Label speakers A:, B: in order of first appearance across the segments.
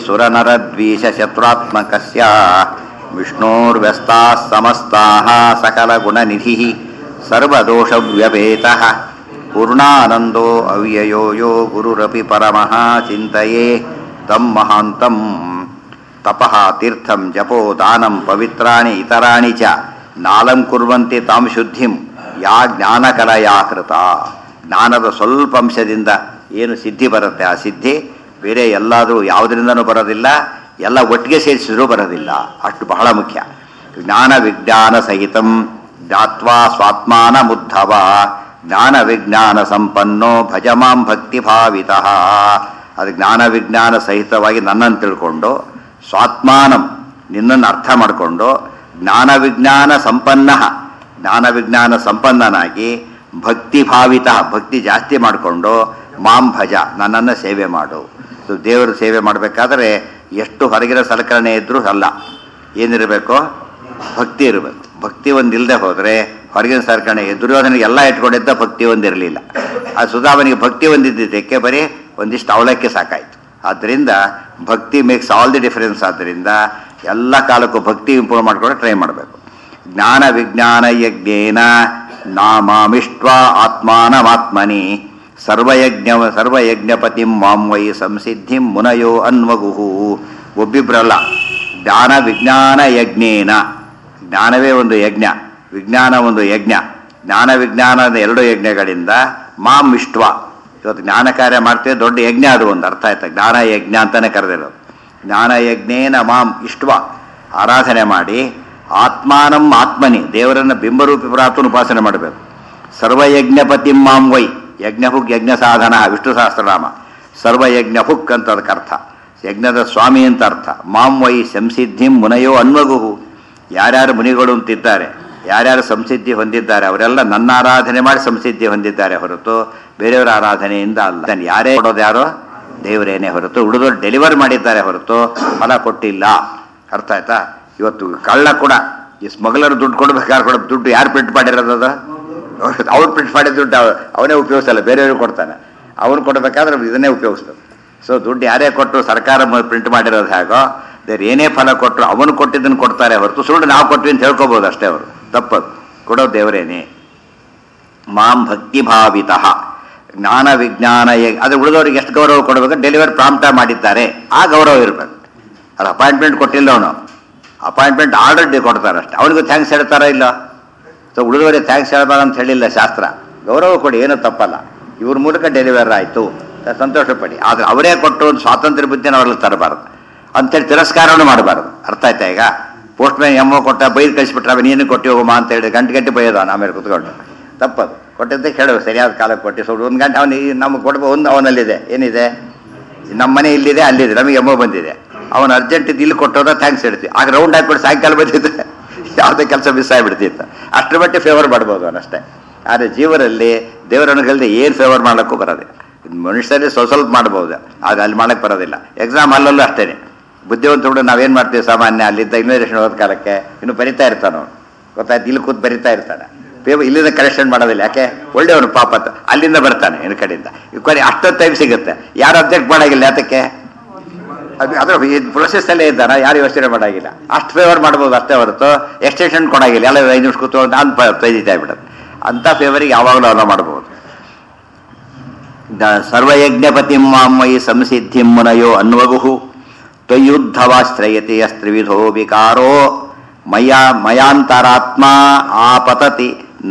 A: ಸುರನರದ್ವೀಷಶತ್ರುತ್ಮಕಸ್ಯ ವಿಷ್ಣೋರ್ವ್ಯಸ್ತಾಃ ಸಮಸ್ತಾಃ ಸಕಲಗುಣನಿಧಿಃ ಸರ್ವದೋಷವ್ಯಪೇತಃ ಪೂರ್ಣಾನಂದೋ ಅವ್ಯಯೋ ಯೋ ಗುರುರಪಿ ಪರಮಃ ಚಿಂತಯೇ ತಂ ಮಹಾಂತಂ ತಪಃ ತೀರ್ಥಂ ಜಪೋ ದಾನಂ ಪವಿತ್ರಾಣಿ ಇತರಾಣಿ ಚ ನಾಲಂ ಕುರ್ವಂತಿ ತಾಂ ಶುದ್ಧಿಂ ಯಾ ಜ್ಞಾನಕಲಯಾ ಕೃತ. ಜ್ಞಾನದ ಸ್ವಲ್ಪ ಅಂಶದಿಂದ ಏನು ಸಿದ್ಧಿ ಬರುತ್ತೆ ಆ ಸಿದ್ಧಿ ಬೇರೆ ಎಲ್ಲಾದರೂ ಯಾವುದರಿಂದನೂ ಬರೋದಿಲ್ಲ, ಎಲ್ಲ ಒಟ್ಟಿಗೆ ಸೇರಿಸಿದ್ರೂ ಬರೋದಿಲ್ಲ. ಅಷ್ಟು ಬಹಳ ಮುಖ್ಯ. ಜ್ಞಾನ ವಿಜ್ಞಾನ ಸಹಿತಂ ಜ್ಞಾತ್ವಾ ಸ್ವಾತ್ಮಾನ ಮುದ್ಧವ ಜ್ಞಾನ ವಿಜ್ಞಾನ ಸಂಪನ್ನೋ ಭಜಮಾಂ ಭಕ್ತಿ ಭಾವಿತಃ. ಅದು ಜ್ಞಾನ ವಿಜ್ಞಾನ ಸಹಿತವಾಗಿ ನನ್ನನ್ನು ತಿಳ್ಕೊಂಡು, ಸ್ವಾತ್ಮಾನಂ ನಿನ್ನನ್ನು ಅರ್ಥ ಮಾಡಿಕೊಂಡು, ಜ್ಞಾನ ವಿಜ್ಞಾನ ಸಂಪನ್ನ ಜ್ಞಾನ ವಿಜ್ಞಾನ ಸಂಪನ್ನನಾಗಿ, ಭಕ್ತಿ ಭಾವಿತ ಭಕ್ತಿ ಜಾಸ್ತಿ ಮಾಡಿಕೊಂಡು, ಮಾಂ ಭಜ ನನ್ನನ್ನು ಸೇವೆ ಮಾಡು. ದೇವರ ಸೇವೆ ಮಾಡಬೇಕಾದ್ರೆ ಎಷ್ಟು ಹೊರಗಿನ ಸಲಕರಣೆ ಇದ್ರೂ ಅಲ್ಲ, ಏನಿರಬೇಕು? ಭಕ್ತಿ ಇರಬೇಕು. ಭಕ್ತಿ ಒಂದಿಲ್ಲದೆ ಹೋದರೆ ಹೊರಗಿನ ಸಲಕರಣೆ, ದುರ್ಯೋಧನಿಗೆ ಎಲ್ಲ ಇಟ್ಕೊಂಡಿದ್ದ, ಭಕ್ತಿ ಒಂದಿರಲಿಲ್ಲ. ಆ ಸುಧಾಮನಿಗೆ ಭಕ್ತಿ ಒಂದಿದ್ದಕ್ಕೆ ಬರೀ ಒಂದಿಷ್ಟು ಅವಲಕ್ಕಿ ಸಾಕಾಯಿತು. ಆದ್ದರಿಂದ ಭಕ್ತಿ ಮೇಕ್ಸ್ ಆಲ್ ದಿ ಡಿಫರೆನ್ಸ್. ಆದ್ದರಿಂದ ಎಲ್ಲ ಕಾಲಕ್ಕೂ ಭಕ್ತಿ ಇಂಪ್ರೂವ್ ಮಾಡ್ಕೊಂಡು ಟ್ರೈ ಮಾಡಬೇಕು. ಜ್ಞಾನ ವಿಜ್ಞಾನ ಯಜ್ಞೇನ ನಾಮಾಮಿಷ್ಟ್ವ ಆತ್ಮಾನಮಾತ್ಮನಿ ಸರ್ವಯಜ್ಞಪತಿಂ ಮಾಂ ವೈ ಸಂಸಿದ್ಧಿಂ ಮುನಯೋ ಅನ್ವಗುಹು. ಒಬ್ಬಿಬ್ರಲ್ಲ, ಜ್ಞಾನ ವಿಜ್ಞಾನ ಯಜ್ಞೇನ. ಜ್ಞಾನವೇ ಒಂದು ಯಜ್ಞ, ವಿಜ್ಞಾನ ಒಂದು ಯಜ್ಞ. ಜ್ಞಾನ ವಿಜ್ಞಾನದ ಎರಡು ಯಜ್ಞಗಳಿಂದ ಮಾಂ ಇಷ್ಟ್ವ. ಇವತ್ತು ಜ್ಞಾನ ಕಾರ್ಯ ಮಾಡ್ತೇವೆ, ದೊಡ್ಡ ಯಜ್ಞ ಅದು ಒಂದು. ಅರ್ಥ ಆಯ್ತಾ? ಜ್ಞಾನ ಯಜ್ಞ ಅಂತಾನೆ ಕರೆದಿರೋದು. ಜ್ಞಾನ ಯಜ್ಞೇನ ಮಾಂ ಇಷ್ಟ್ವ, ಆರಾಧನೆ ಮಾಡಿ, ಆತ್ಮಾನಂ ಆತ್ಮನಿ ದೇವರನ್ನು ಬಿಂಬರೂಪಿ ಪ್ರಾತನ ಉಪಾಸನೆ ಮಾಡಬೇಕು. ಸರ್ವಯಜ್ಞಪತಿಂ ಮಾಂ ವೈ, ಯಜ್ಞಹುಕ್ ಯಜ್ಞ ಸಾಧನ ವಿಷ್ಣು ಸಹಸ್ರನಾಮ. ಸರ್ವಯಜ್ಞಹುಕ್ ಅಂತ ಅದಕ್ಕೆ ಅರ್ಥ, ಯಜ್ಞದ ಸ್ವಾಮಿ ಅಂತ ಅರ್ಥ. ಮಾಂ ವೈ ಸಂಸಿದ್ಧಿಂ ಮುನಯೋ ಅನ್ವಗುಹು. ಯಾರ್ಯಾರು ಮುನಿಗಳು ಅಂತಿದ್ದಾರೆ, ಯಾರ್ಯಾರು ಸಂಸಿದ್ಧಿ ಹೊಂದಿದ್ದಾರೆ, ಅವರೆಲ್ಲ ನನ್ನ ಆರಾಧನೆ ಮಾಡಿ ಸಂಸಿದ್ಧಿ ಹೊಂದಿದ್ದಾರೆ ಹೊರತು ಬೇರೆಯವರ ಆರಾಧನೆಯಿಂದ ಅಲ್ಲ. ಯಾರೇ ಕೊಡೋದು ಯಾರೋ ದೇವರೇನೇ ಹೊರತು, ಉಳಿದವರು ಡೆಲಿವರ್ ಮಾಡಿದ್ದಾರೆ ಹೊರತು ಫಲ ಕೊಟ್ಟಿಲ್ಲ. ಅರ್ಥ ಆಯ್ತಾ? ಇವತ್ತು ಕಳ್ಳ ಕೂಡ ಈ ಸ್ಮಗ್ಲರ್ ದುಡ್ಡು ಕೊಡ್ಬೇಕಾದ್ರೆ ದುಡ್ಡು ಯಾರು ಪ್ರಿಂಟ್ ಮಾಡಿರೋದು? ಅದು ಅವ್ರು ಪ್ರಿಂಟ್ ಮಾಡಿದ ದುಡ್ಡು ಅವನೇ ಉಪಯೋಗಿಸಲ್ಲ, ಬೇರೆಯವ್ರಿಗೆ ಕೊಡ್ತಾನೆ. ಅವನು ಕೊಡಬೇಕಾದ್ರೆ ಇದನ್ನೇ ಉಪಯೋಗಿಸ್ತಾನೆ. ಸೊ ದುಡ್ಡು ಯಾರೇ ಕೊಟ್ಟರು, ಸರ್ಕಾರ ಪ್ರಿಂಟ್ ಮಾಡಿರೋದು ಹೇಗೋ, ಬೇರೆ ಏನೇ ಫಲ ಕೊಟ್ಟರು ಅವನು ಕೊಟ್ಟಿದ್ದನ್ನು ಕೊಡ್ತಾರೆ ಹೊರತು ಸುಳ್ಳು ನಾವು ಕೊಟ್ವಿ ಅಂತ ಹೇಳ್ಕೋಬೋದು ಅಷ್ಟೇ. ಅವರು ತಪ್ಪದು, ಕೊಡೋದು ದೇವರೇನೆ. ಮಾಂ ಭಕ್ತಿ ಭಾವಿತಃ ಜ್ಞಾನ ವಿಜ್ಞಾನ ಅದು ಉಳಿದವ್ರಿಗೆ ಎಷ್ಟು ಗೌರವ ಕೊಡಬೇಕು? ಡೆಲಿವರಿ ಪ್ರಾಂಪ್ಟ ಮಾಡಿದ್ದಾರೆ, ಆ ಗೌರವ ಇರಬೇಕು. ಅದು ಅಪಾಯಿಂಟ್ಮೆಂಟ್ ಕೊಟ್ಟಿಲ್ಲ, ಅವನು ಅಪಾಯಿಂಟ್ಮೆಂಟ್ ಆರ್ಡರ್ ಕೊಡ್ತಾರೆ ಅಷ್ಟೇ. ಅವನಿಗೂ ಥ್ಯಾಂಕ್ಸ್ ಹೇಳ್ತಾರ ಇಲ್ಲ? ಸೊ ಉಳಿದವರಿಗೆ ಥ್ಯಾಂಕ್ಸ್ ಹೇಳ್ಬಾರ ಅಂತ ಹೇಳಿಲ್ಲ ಶಾಸ್ತ್ರ. ಗೌರವ ಕೊಡಿ, ಏನೂ ತಪ್ಪಲ್ಲ. ಇವ್ರ ಮೂಲಕ ಡೆಲಿವರಿ ಆಯಿತು, ಸಂತೋಷ ಪಡಿ. ಆದರೆ ಅವರೇ ಕೊಟ್ಟು ಒಂದು ಸ್ವಾತಂತ್ರ್ಯ ಬುದ್ಧಿನ ಅವ್ರಲ್ಲಿ ತರಬಾರ್ದು ಅಂಥೇಳಿ ತಿರಸ್ಕಾರವನ್ನು ಮಾಡಬಾರ್ದು. ಅರ್ಥ ಆಯ್ತಾ? ಈಗ ಪೋಸ್ಟ್ ಮ್ಯಾನ್ ಎಮ್ಮೋ ಕೊಟ್ಟ ಬೈದು ಕಳಿಸ್ಬಿಟ್ರೆ ಅವನು ಏನು ಕೊಟ್ಟು ಹೋಗಮ್ಮ ಅಂತ ಹೇಳಿ ಗಂಟೆ ಬೈಯೋದು ಆಮೇಲೆ ಕುತ್ಕೊಂಡು. ತಪ್ಪದು. ಕೊಟ್ಟಿದ್ದೆ ಹೇಳುವ ಸರಿಯಾದ ಕಾಲಕ್ಕೆ ಕೊಟ್ಟು ಸೊ ಒಂದು ಗಂಟೆ ಅವನು ನಮಗೆ ಕೊಡ್ಬೋದು. ಒಂದು ಅವನಲ್ಲಿದೆ, ಏನಿದೆ? ನಮ್ಮ ಮನೆ ಇಲ್ಲಿದೆ, ಅಲ್ಲಿದೆ, ನಮಗೆ ಎಮ್ಮೋ ಬಂದಿದೆ, ಅವನು ಅರ್ಜೆಂಟ್ ಇದು ಇಲ್ಲಿ ಕೊಟ್ಟೋದ ಥ್ಯಾಂಕ್ಸ್ ಹೇಳ್ತೀವಿ. ಆಗ ರೌಂಡ್ ಹಾಕ್ಬಿಟ್ಟು ಸಾಯಂಕಾಲ ಬಂದಿದ್ದೆ ಯಾವುದೇ ಕೆಲಸ ಮಿಸ್ ಆಗಿಬಿಡ್ತಿತ್ತು. ಅಷ್ಟರ ಮಟ್ಟಿಗೆ ಫೇವರ್ ಮಾಡ್ಬೋದು ಅವನಷ್ಟೇ. ಆದರೆ ಜೀವರಲ್ಲಿ ದೇವರನುಗಲ್ದೆ ಏನು ಫೇವರ್ ಮಾಡೋಕ್ಕೂ ಬರೋದಿಲ್ಲ. ಮನುಷ್ಯರಲ್ಲಿ ಸ್ವಲ್ಪ ಮಾಡ್ಬೋದು, ಆಗ ಅಲ್ಲಿ ಮಾಡೋಕ್ಕೆ ಬರೋದಿಲ್ಲ. ಎಕ್ಸಾಮ್ ಅಲ್ಲಲ್ಲೂ ಅಷ್ಟೇ. ಬುದ್ಧಿವಂತ ಹುಡುಗ ನಾವೇನು ಮಾಡ್ತೀವಿ ಸಾಮಾನ್ಯ, ಅಲ್ಲಿದ್ದ ಇನ್ವಿಟೇಷನ್ ಹೋದ ಕಾಲಕ್ಕೆ ಇನ್ನೂ ಬರಿತಾ ಇರ್ತಾನೆ ಅವನು. ಗೊತ್ತಾಯ್ತು? ಇಲ್ಲಿ ಕೂತು ಬರಿತಾ ಇರ್ತಾನೆ, ಇಲ್ಲಿಂದ ಕರೆಕ್ಷನ್ ಮಾಡೋದಿಲ್ಲ. ಯಾಕೆ? ಒಳ್ಳೆಯವನು ಪಾಪ, ಅಲ್ಲಿಂದ ಬರ್ತಾನೆ ಇನ್ನು ಕಡೆಯಿಂದ. ಕೊನೆ ಅಷ್ಟೊತ್ತು ಟೈಮ್ ಸಿಗುತ್ತೆ, ಯಾರು ಅಬ್ಜೆಕ್ಟ್ ಮಾಡೋಂಗಿಲ್ಲ. ಯಾತಕ್ಕೆ? ಅದ್ರ ಪ್ರೊಸೆಸ್ಸಲ್ಲೇ ಇದ್ದಾನ, ಯಾರು ಯೋಚನೆ ಮಾಡೋಂಗಿಲ್ಲ. ಅಷ್ಟು ಫೇವರ್ ಮಾಡ್ಬೋದು ಅಷ್ಟೇ ಹೊರತು ಎಕ್ಸ್ಟೆನ್ಷನ್ ಕೊಡೋಂಗಿಲ್ಲ. ಎಲ್ಲ 5 ನಿಮಿಷ ಕೂತು ನಾನು ಪ್ರೈಜಿತಾ ಬಿಡೋದು. ಅಂಥ ಫೇವರಿಗೆ ಯಾವಾಗಲೂ ಅಲ್ಲ ಮಾಡ್ಬೋದು. ಸರ್ವಯಜ್ಞಪತಿಂ ಮಾಂ ವೈ ಸಂಸಿದ್ಧಿಂ ಮುನಯೋ ಅನ್ವಗುಹು ತ್ವಯುದ್ಧವಾಶ್ರಯತೆ ಯಸ್ತ್ರಿವಿಧೋ ವಿಕಾರೋ ಮಯಾಂತರಾತ್ಮ ಆಪತತಿ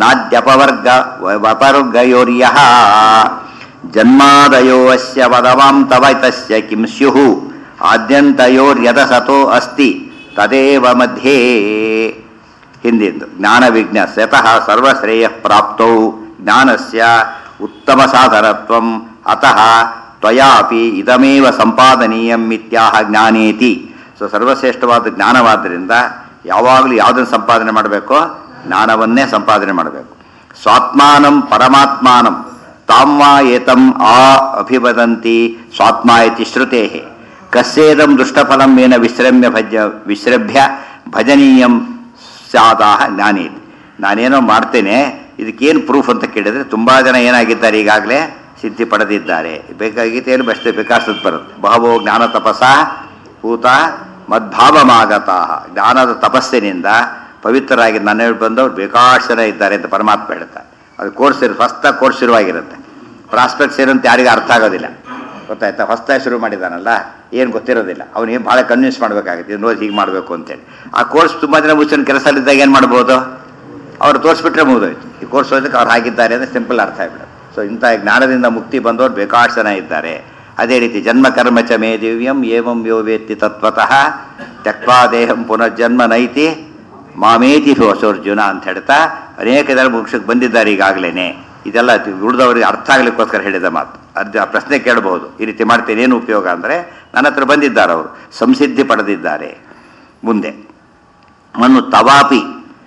A: ನಾದ್ಯಪವರ್ಗಯೋರ್ಯಃ ಜನ್ಮಾದಯೋ ಅಸ್ಯ ವದವಾಂ ತವ ತಸ್ಯ ಕಿಂ ಸ್ಯುಃ ಆದ್ಯಂತಯೋರ್ಯದಸತೋ ಅಸ್ತಿ ತದೇವ ಮಧ್ಯೆ. ಹಿಂದಿಂದು ಜ್ಞಾನ ವಿಜ್ಞ ಸ್ವತಃ ಸರ್ವಶ್ರೇಯ ಪ್ರಾಪ್ತೌ ಜ್ಞಾನಸ್ಯ ಉತ್ತಮ ಸಾಧನತ್ವಂ ಅತಃ ತ್ವಯಾಪಿ ಇದಮೇವ ಸಂಪಾದನೀಯಂ ಇತ್ಯಾಹ ಜ್ಞಾನೇತಿ. ಸೊ ಸರ್ವಶ್ರೇಷ್ಠವಾದ ಜ್ಞಾನವಾದ್ದರಿಂದ ಯಾವಾಗಲೂ ಯಾವುದನ್ನು ಸಂಪಾದನೆ ಮಾಡಬೇಕು? ಜ್ಞಾನವನ್ನೇ ಸಂಪಾದನೆ ಮಾಡಬೇಕು. ಸ್ವಾತ್ಮಾನಂ ಪರಮಾತ್ಮಾನಂ ತಾಮ್ವಾ ಏತಂ ಆ ಅಭಿವದಂತಿ ಸ್ವಾತ್ಮ ಇತಿ ಶ್ರುತೇ ಕಸ್ಯೇದಂ ದುಷ್ಟಫಲಂ ಏನ ವಿಶ್ರಭ್ಯ ಭಜನೀಯಂ ಸ್ಯಾದಾಹ ಜ್ಞಾನೇತಿ. ನಾನೇನೋ ಮಾಡ್ತೇನೆ, ಇದಕ್ಕೇನು ಪ್ರೂಫ್ ಅಂತ ಕೇಳಿದರೆ ತುಂಬ ಜನ ಏನಾಗಿದ್ದಾರೆ ಈಗಾಗಲೇ ಸಿದ್ಧಿ ಪಡೆದಿದ್ದಾರೆ. ಬೇಕಾಗೀತೇನು ಬೆಸ್ಟ್ ವಿಕಾಸದ ಬರುತ್ತೆ. ಬಹವೋ ಜ್ಞಾನ ತಪಸ ಭೂತ ಮದ್ಭಾವಮಾಗತಾ. ಜ್ಞಾನದ ತಪಸ್ಸಿನಿಂದ ಪವಿತ್ರರಾಗಿ ನನ್ನ ಬಂದವರು ಬೇಕಾಷ್ಟು ಜನ ಇದ್ದಾರೆ ಅಂತ ಪರಮಾತ್ಮ ಹೇಳ್ತಾರೆ. ಅದು ಕೋರ್ಸ್ ಹೊಸ್ದಾಗಿ ಕೋರ್ಸ್ ಶುರುವಾಗಿರುತ್ತೆ. ಪ್ರಾಸ್ಪೆಕ್ಟ್ಸ್ ಏನಂತ ಯಾರಿಗೂ ಅರ್ಥ ಆಗೋದಿಲ್ಲ, ಗೊತ್ತಾಯ್ತಾ? ಹೊಸ್ದಾಗಿ ಶುರು ಮಾಡಿದಾನಲ್ಲ, ಏನು ಗೊತ್ತಿರೋದಿಲ್ಲ, ಅವನಿಗೆ ಭಾಳ ಕನ್ವಿನ್ಸ್ ಮಾಡಬೇಕಾಗುತ್ತೆ, ಇದು ನೋಡಿ ಹೀಗೆ ಮಾಡಬೇಕು ಅಂತೇಳಿ. ಆ ಕೋರ್ಸ್ ತುಂಬ ಜನ ಮುಗಿಸ್ಕೊಂಡು ಕೆಲಸದಲ್ಲಿದ್ದಾಗ ಏನು ಮಾಡ್ಬೋದು, ಅವ್ರು ತೋರಿಸ್ಬಿಟ್ರೆ ಮುಗಿದೋಯ್ತು. ಈ ಕೋರ್ಸ್ ಓದಕ್ಕೆ ಅವ್ರು ಹಾಕಿದ್ದಾರೆ ಅಂದರೆ ಸಿಂಪಲ್ ಅರ್ಥ ಆಗ್ಬಿಡೋದು. ಸೊ ಇಂಥ ಜ್ಞಾನದಿಂದ ಮುಕ್ತಿ ಬಂದವರು ಬೇಕಾಷ್ಟು ಜನ ಇದ್ದಾರೆ. ಅದೇ ರೀತಿ ಜನ್ಮ ಕರ್ಮ ಚ ಮೇ ದಿವ್ಯಂ ಏವಂ ಯೋ ವೇತ್ತಿ ತತ್ವತಃ ತ್ಯಕ್ವಾ ದೇಹಂ ಪುನರ್ಜನ್ಮ ನೈತಿ ಮಾಮೇತಿ ಹೊಸೋರ್ಜುನ ಅಂತ ಹೇಳ್ತಾ ಅನೇಕ ಜನ ಮೋಕ್ಷಕ್ಕೆ ಬಂದಿದ್ದಾರೆ ಈಗಾಗಲೇ. ಇದೆಲ್ಲ ಉಳಿದವರಿಗೆ ಅರ್ಥ ಆಗ್ಲಿಕ್ಕೋಸ್ಕರ ಹೇಳಿದ ಮಾತು. ಆ ಪ್ರಶ್ನೆ ಕೇಳಬಹುದು, ಈ ರೀತಿ ಮಾಡ್ತೇನೆ ಏನು ಉಪಯೋಗ ಅಂದರೆ ನನ್ನ ಹತ್ರ ಬಂದಿದ್ದಾರೆ, ಅವರು ಸಂಸಿದ್ಧಿ ಪಡೆದಿದ್ದಾರೆ. ಮುಂದೆ ಮನು ತವಾಪಿ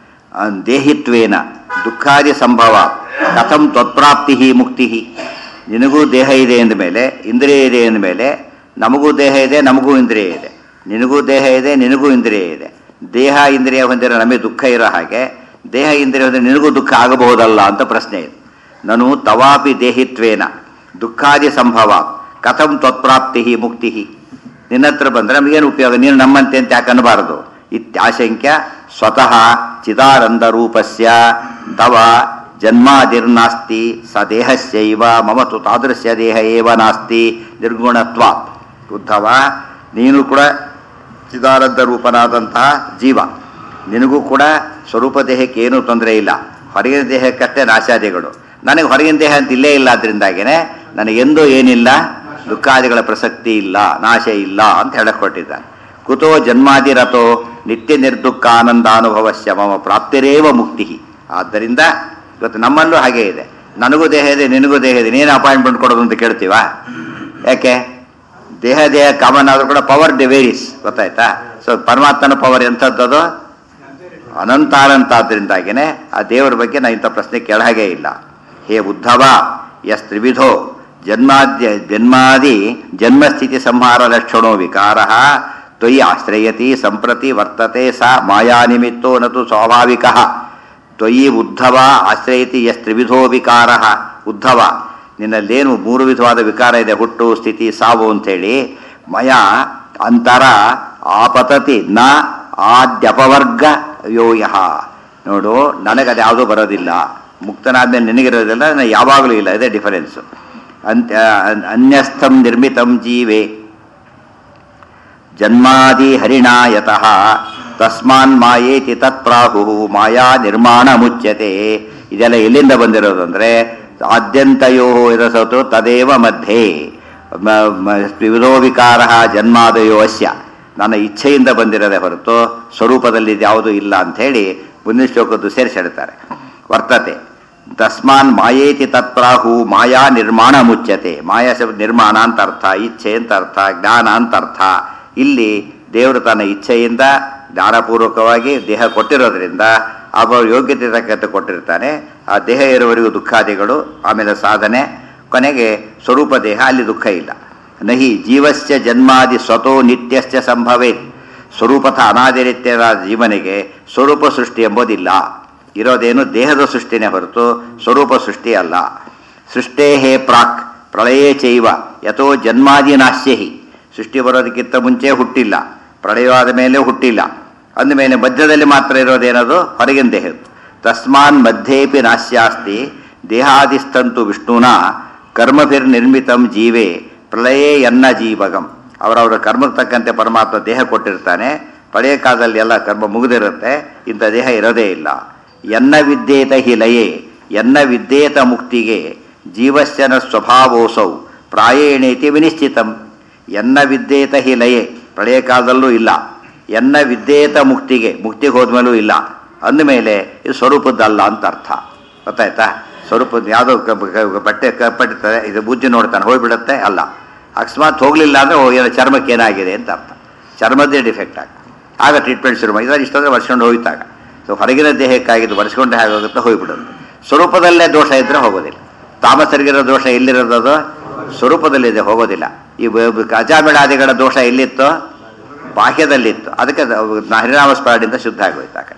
A: ದೇಹಿತ್ವೇನ ದುಃಖಾದಿ ಸಂಭವ ಕಥಂ ತ್ವತ್ಪ್ರಾಪ್ತಿ ಮುಕ್ತಿ. ನಿನಗೂ ದೇಹ ಇದೆ ಅಂದಮೇಲೆ, ಇಂದ್ರಿಯ ಇದೆ ಅಂದಮೇಲೆ, ನಮಗೂ ದೇಹ ಇದೆ, ನಮಗೂ ಇಂದ್ರಿಯ ಇದೆ. ನಿನಗೂ ದೇಹ ಇದೆ, ನಿನಗೂ ಇಂದ್ರಿಯ ಇದೆ. ದೇಹ ಇಂದ್ರಿಯ ಹೊಂದಿರೋ ನಮಗೆ ದುಃಖ ಇರೋ ಹಾಗೆ ದೇಹ ಇಂದ್ರಿಯ ಹೊಂದಿರೋ ನಿನಗೂ ದುಃಖ ಆಗಬಹುದಲ್ಲ ಅಂತ ಪ್ರಶ್ನೆ ಇದೆ. ನಾನು ತವಾಪಿ ದೇಹಿತ್ವೇನ ದುಃಖಾದಿ ಸಂಭವ ಕಥಂ ತ್ವತ್ಪ್ರಾಪ್ತಿ ಮುಕ್ತಿ. ನಿನ್ನ ಹತ್ರ ಬಂದರೆ ನಮಗೇನು ಉಪಯೋಗ, ನೀನು ನಮ್ಮಂತೆ ಅಂತ ಯಾಕೆ ಅನ್ನಬಾರದು. ಇತ್ಯಾಶಂಕ್ಯ ಸ್ವತಃ ಚಿದಾನಂದ ರೂಪಸ್ಯ ತವ ಜನ್ಮಾದಿರ್ನಾಸ್ತಿ ಸ ದೇಹಸ್ಯೈವ ಮಮ ತು ತಾದೃಶ್ಯ ದೇಹ ಏವ ನಾಸ್ತಿ ನಿರ್ಗುಣತ್ವಾತ್. ಉದ್ಧವ, ನೀನು ಕೂಡ ಚಿದಾನಂದ ರೂಪನಾದಂತಹ ಜೀವ, ನಿನಗೂ ಕೂಡ ಸ್ವರೂಪ ದೇಹಕ್ಕೆ ಏನೂ ತೊಂದರೆ ಇಲ್ಲ. ಹೊರಗಿನ ದೇಹಕ್ಕಷ್ಟೇ ನಾಶಾದಿಗಳು, ನನಗೆ ಹೊರಗಿನ ದೇಹ ಅಂತ ಇಲ್ಲೇ ಇಲ್ಲ. ಅದರಿಂದಾಗಿಯೇ ನನಗೆಂದೂ ಏನಿಲ್ಲ, ದುಃಖಾದಿಗಳ ಪ್ರಸಕ್ತಿ ಇಲ್ಲ, ನಾಶ ಇಲ್ಲ ಅಂತ ಹೇಳಕ್ ಕೊಟ್ಟಿದ್ದಾನೆ. ಕುತೋ ಜನ್ಮಾದಿರತೋ ನಿತ್ಯ ನಿರ್ದುಃಖ ಆನಂದಾನುಭವಸ್ಯ ಮಮ ಪ್ರಾಪ್ತಿರೇವ ಮುಕ್ತಿ. ಆದ್ದರಿಂದ ಇವತ್ತು ನಮ್ಮಲ್ಲೂ ಹಾಗೇ ಇದೆ, ನನಗೂ ದೇಹ ಇದೆ, ನಿನಗೂ ದೇಹ ಇದೆ, ನೀನು ಅಪಾಯಿಂಟ್ಮೆಂಟ್ ಕೊಡೋದು ಅಂತ ಕೇಳ್ತೀವ? ಯಾಕೆ? ದೇಹ ಕಾಮನ್ ಆದರೂ ಕೂಡ ಪವರ್ ವೇರೀಸ್, ಗೊತ್ತಾಯ್ತಾ? ಸೊ ಪರಮಾತ್ಮನ ಪವರ್ ಎಂಥದ್ದು? ಅನಂತ ಅನಂತ. ಆದ್ದರಿಂದಾಗಿಯೇ ಆ ದೇವರ ಬಗ್ಗೆ ನಾನು ಇಂಥ ಪ್ರಶ್ನೆ ಕೇಳ ಹಾಗೇ ಇಲ್ಲ. ಹೇ ಉದ್ಧವ, ಯಸ್ ತ್ರಿವಿಧೋ ಜನ್ಮಾದಿ ಜನ್ಮಸ್ಥಿತಿ ಸಂಹಾರ ಲಕ್ಷಣೋ ವಿಕಾರ ತ್ವಯಿ ಆಶ್ರಯತಿ ಸಂಪ್ರತಿ ವರ್ತತೆ ಸ ಮಾಯಾನಿಮಿತ್ತೋ ನತು ಸ್ವಾಭಾವಿಕ. ತ್ವಯಿ ಉದ್ಧವ ಆಶ್ರಯತಿ ಯಸ್ ತ್ರಿವಿಧೋ ವಿಕಾರ. ಉದ್ಧವ, ನಿನ್ನಲ್ಲೇನು ಮೂರು ವಿಧವಾದ ವಿಕಾರ ಇದೆ, ಹುಟ್ಟು, ಸ್ಥಿತಿ, ಸಾವು ಅಂಥೇಳಿ. ಮಯ ಅಂತರ ಆಪತತಿ ನ ಆದ್ಯಪವರ್ಗ ಯೋಯಃ. ನೋಡು, ನನಗದು ಯಾವುದೂ ಬರೋದಿಲ್ಲ, ಮುಕ್ತನಾದ್ಮೇಲೆ ನಿನಗಿರೋದಿಲ್ಲ, ನನಗೆ ಯಾವಾಗಲೂ ಇಲ್ಲ. ಇದೇ ಡಿಫರೆನ್ಸು. ಅನ್ಯಸ್ಥಂ ನಿರ್ಮಿತಂ ಜೀವೇ ಜನ್ಮಾದಿ ಹರಿಣಾಯತಃ ತಸ್ಮಾನ್ ಮಾಯೇತಿ ತತ್ಪ್ರಾಹು ಮಾಯಾ ನಿರ್ಮಾಣ ಮುಚ್ಯತೆ. ಇದೆಲ್ಲ ಎಲ್ಲಿಂದ ಬಂದಿರೋದು ಅಂದರೆ ಆದ್ಯಂತಯೋ ಇರಸತು ತದೇವ ಮಧ್ಯೆ ವಿವಿಧೋ ವಿಕಾರ ಜನ್ಮಾದಯೋ ಅಸ್ಯ. ನನ್ನ ಇಚ್ಛೆಯಿಂದ ಬಂದಿರೋದೇ ಹೊರತು ಸ್ವರೂಪದಲ್ಲಿ ಯಾವುದೂ ಇಲ್ಲ ಅಂಥೇಳಿ ಮುಂದಿನ ಶ್ಲೋಕದ್ದು ಸೇರಿಸಿ ಹೇಳ್ತಾರೆ. ವರ್ತತೆ ತಸ್ಮಾನ್ ಮಾಯೇತಿ ತತ್ಪ್ರಾಹು ಮಾಯಾ ನಿರ್ಮಾಣ ಮುಚ್ಯತೆ. ಮಾಯಾ ಶಬ್ದ ನಿರ್ಮಾಣ ಅಂತ ಅರ್ಥ, ಇಚ್ಛೆ ಅಂತ ಅರ್ಥ, ಜ್ಞಾನ ಅಂತ ಅರ್ಥ. ಇಲ್ಲಿ ದೇವರು ತನ್ನ ಇಚ್ಛೆಯಿಂದ ಜ್ಞಾನಪೂರ್ವಕವಾಗಿ ದೇಹ ಕೊಟ್ಟಿರೋದ್ರಿಂದ ಅವರ ಯೋಗ್ಯತೆ ತಕ್ಕಂತೆ ಕೊಟ್ಟಿರ್ತಾನೆ. ಆ ದೇಹ ಇರುವವರೆಗೂ ದುಃಖಾದಿಗಳು, ಆಮೇಲೆ ಸಾಧನೆ, ಕೊನೆಗೆ ಸ್ವರೂಪ ದೇಹ, ಅಲ್ಲಿ ದುಃಖ ಇಲ್ಲ. ನಹಿ ಜೀವಸ್ಯ ಜನ್ಮಾದಿ ಸ್ವತೋ ನಿತ್ಯಶ್ಚ ಸಂಭವೇತ್. ಸ್ವರೂಪಥ ಅನಾದಿನಿತ್ಯದ ಜೀವನಿಗೆ ಸ್ವರೂಪ ಸೃಷ್ಟಿ ಎಂಬುದಿಲ್ಲ. ಇರೋದೇನು ದೇಹದ ಸೃಷ್ಟಿನೇ ಹೊರತು ಸ್ವರೂಪ ಸೃಷ್ಟಿ ಅಲ್ಲ. ಸೃಷ್ಟೇ ಪ್ರಾಕ್ ಪ್ರಳಯೇ ಚೈವ ಯಥೋ ಜನ್ಮಾದಿ ನಾಶ್ಯಹಿ. ಸೃಷ್ಟಿ ಬರೋದಕ್ಕಿಂತ ಮುಂಚೆ ಹುಟ್ಟಿಲ್ಲ, ಪ್ರಳಯವಾದ ಮೇಲೆ ಹುಟ್ಟಿಲ್ಲ. ಅಂದಮೇಲೆ ಮಧ್ಯದಲ್ಲಿ ಮಾತ್ರ ಇರೋದೇನದು ಹೊರಗಿನ ದೇಹದ್ದು. ತಸ್ಮಾನ್ ಮಧ್ಯೇಪಿ ನಾಶ್ಯಾಸ್ತಿ ದೇಹಾದಿಸ್ತಂತು ವಿಷ್ಣುನ ಕರ್ಮಭಿರ್ನಿರ್ಮಿತಂ ಜೀವೇ ಪ್ರಳಯೇ ಎನ್ನ ಜೀವಗಂ. ಅವರವರ ಕರ್ಮಕ್ಕೆ ತಕ್ಕಂತೆ ಪರಮಾತ್ಮ ದೇಹ ಕೊಟ್ಟಿರ್ತಾನೆ. ಪ್ರಳಯ ಕಾಲದಲ್ಲಿ ಎಲ್ಲ ಕರ್ಮ ಮುಗಿದಿರುತ್ತೆ, ಇಂಥ ದೇಹ ಇರೋದೇ ಇಲ್ಲ. ಎನ್ನ ವಿದ್ಯೇತ ಹಿ ಲಯೇ ಎನ್ನ ವಿದ್ಯೇತ ಮುಕ್ತಿಗೆ ಜೀವಸ್ಯನ ಸ್ವಭಾವೋಸೌ ಪ್ರಾಯೇಣೇತಿ ವಿನಿಶ್ಚಿತಂ. ಎನ್ನ ವಿದ್ಯೇತ ಹಿ ಲಯೇ, ಪ್ರಳಯ ಕಾಲದಲ್ಲೂ ಇಲ್ಲ. ಎನ್ನ ವಿದ್ಯೇತ ಮುಕ್ತಿಗೆ, ಮುಕ್ತಿಗೆ ಹೋದ್ಮೇಲೂ ಇಲ್ಲ. ಅಂದಮೇಲೆ ಇದು ಸ್ವರೂಪದ್ದಲ್ಲ ಅಂತ ಅರ್ಥ. ಗೊತ್ತಾಯ್ತಾ? ಸ್ವರೂಪದ ಯಾವುದೋ ಬಟ್ಟೆ ಕಪ್ಪಟ್ಟಿರ್ತಾರೆ, ಇದು ಬುಜ್ಜಿ ನೋಡ್ತಾನೆ, ಹೋಗ್ಬಿಡುತ್ತೆ ಅಲ್ಲ. ಅಕಸ್ಮಾತ್ ಹೋಗಲಿಲ್ಲ ಅಂದರೆ ಏನೋ ಚರ್ಮಕ್ಕೆ ಏನಾಗಿದೆ ಅಂತ ಅರ್ಥ. ಚರ್ಮದ್ದೇ ಡಿಫೆಕ್ಟ್ ಆಗ ಟ್ರೀಟ್ಮೆಂಟ್ ಶುರು ಮಾಡಿ. ಇದಾದ್ರೆ ಇಷ್ಟೊಂದರೆ ವರ್ಷಕೊಂಡು ಹೋಯ್ತಾಗ. ಸೊ ಹೊರಗಿನ ದೇಹಕ್ಕಾಗಿದ್ದು ಬರ್ಸ್ಕೊಂಡೆ ಹೇಗೋಗುತ್ತೆ, ಹೋಗ್ಬಿಡೋದು. ಸ್ವರೂಪದಲ್ಲೇ ದೋಷ ಇದ್ದರೆ ಹೋಗೋದಿಲ್ಲ. ತಾಮಸರಿಗಿರೋ ದೋಷ ಎಲ್ಲಿರೋದು? ಸ್ವರೂಪದಲ್ಲಿದೆ, ಹೋಗೋದಿಲ್ಲ. ಈ ಅಜಾಮಿಳಾದಿಗಳ ದೋಷ ಎಲ್ಲಿತ್ತು? ಬಾಹ್ಯದಲ್ಲಿತ್ತು. ಅದಕ್ಕೆ ಹರಿನಾಮಸ್ಮರಣೆಯಿಂದ ಶುದ್ಧ ಆಗೋಯ್ತು ಆ ಕಡೆ.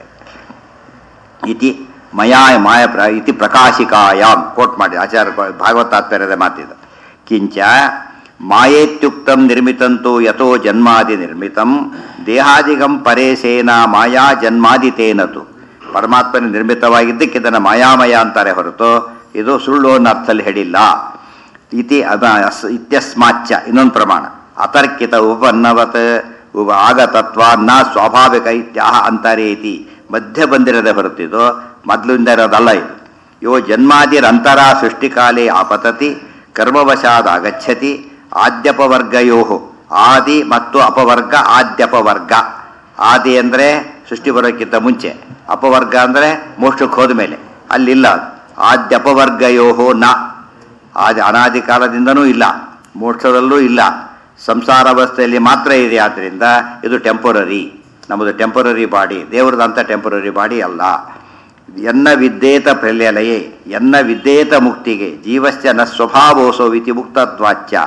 A: ಇತಿ ಮಾಯ ಇತಿ ಪ್ರಕಾಶಿಕಾಯಾಮ್ ಕೋಟ್ ಮಾಡಿ ಆಚಾರ್ಯ ಭಾಗವತಾತ್ಪರ್ಯದ ಮಾತಿದೆ. ಕಿಂಚ ಮಾಯೇತ್ಯುಕ್ತಂ ನಿರ್ಮಿತಂತೂ ಯಥೋ ಜನ್ಮಾದಿ ನಿರ್ಮಿತಂ ದೇಹಾದಿಗಂ ಪರೇಸೇನ ಮಾಯಾ ಜನ್ಮಾದಿತೇನತು. ಪರಮಾತ್ಮನ ನಿರ್ಮಿತವಾಗಿದ್ದಕ್ಕೆ ಇದನ್ನು ಮಾಯಾಮಯ ಅಂತಾರೆ ಹೊರತು ಇದು ಸುಳ್ಳು ಅನ್ನೋ ಅರ್ಥದಲ್ಲಿ ಹೇಳಿಲ್ಲ. ಇತಿ ಇತ್ಯಸ್ಮಾಚ್ಚ ಇನ್ನೊಂದು ಪ್ರಮಾಣ ಅತರ್ಕಿತ ಉಪನ್ನವತ್ ಆಗತತ್ವ ನ ಸ್ವಾಭಾವಿಕ ಇತ್ಯಾಹ ಅಂತಾರೆ ಇತಿ. ಮಧ್ಯೆ ಬಂದಿರದೆ ಹೊರತಿದ್ದು ಮೊದಲಿಂದ ಇರೋದಲ್ಲ ಇದು. ಯೋ ಜನ್ಮಾದಿರಂತರ ಸೃಷ್ಟಿಕಾಲೇ ಆಪತತಿ ಕರ್ಮವಶಾದಾಗಚ್ಚತಿ ಆದ್ಯಪವರ್ಗಯೋ ಆದಿ ಮತ್ತು ಅಪವರ್ಗ ಆದ್ಯಪವರ್ಗ. ಆದಿ ಅಂದರೆ ಸೃಷ್ಟಿ ಬರೋಕ್ಕಿಂತ ಮುಂಚೆ, ಅಪವರ್ಗ ಅಂದರೆ ಮೋಕ್ಷಕ್ಕೆ ಹೋದ ಮೇಲೆ, ಅಲ್ಲಿಲ್ಲ. ಆದ್ಯಪವರ್ಗಯೋ ನ, ಆದಿ ಅನಾದಿ ಕಾಲದಿಂದನೂ ಇಲ್ಲ, ಮೋಕ್ಷದಲ್ಲೂ ಇಲ್ಲ, ಸಂಸಾರಾವಸ್ಥೆಯಲ್ಲಿ ಮಾತ್ರ ಇದೆ. ಆದ್ದರಿಂದ ಇದು ಟೆಂಪೊರರಿ, ನಮ್ಮದು ಟೆಂಪೊರರಿ ಬಾಡಿ, ದೇವ್ರದಂಥ ಟೆಂಪೊರರಿ ಬಾಡಿ ಅಲ್ಲ. ಎನ್ನ ವಿದ್ಯೇತ ಪ್ರಲಯೇ ಎನ್ನ ವಿದ್ಯೇತ ಮುಕ್ತಿಗೆ ಜೀವಸ್ಯ ನ ಸ್ವಭಾವೋಸೋ ಇತಿ ಮುಕ್ತತ್ವಾಚ್ಯ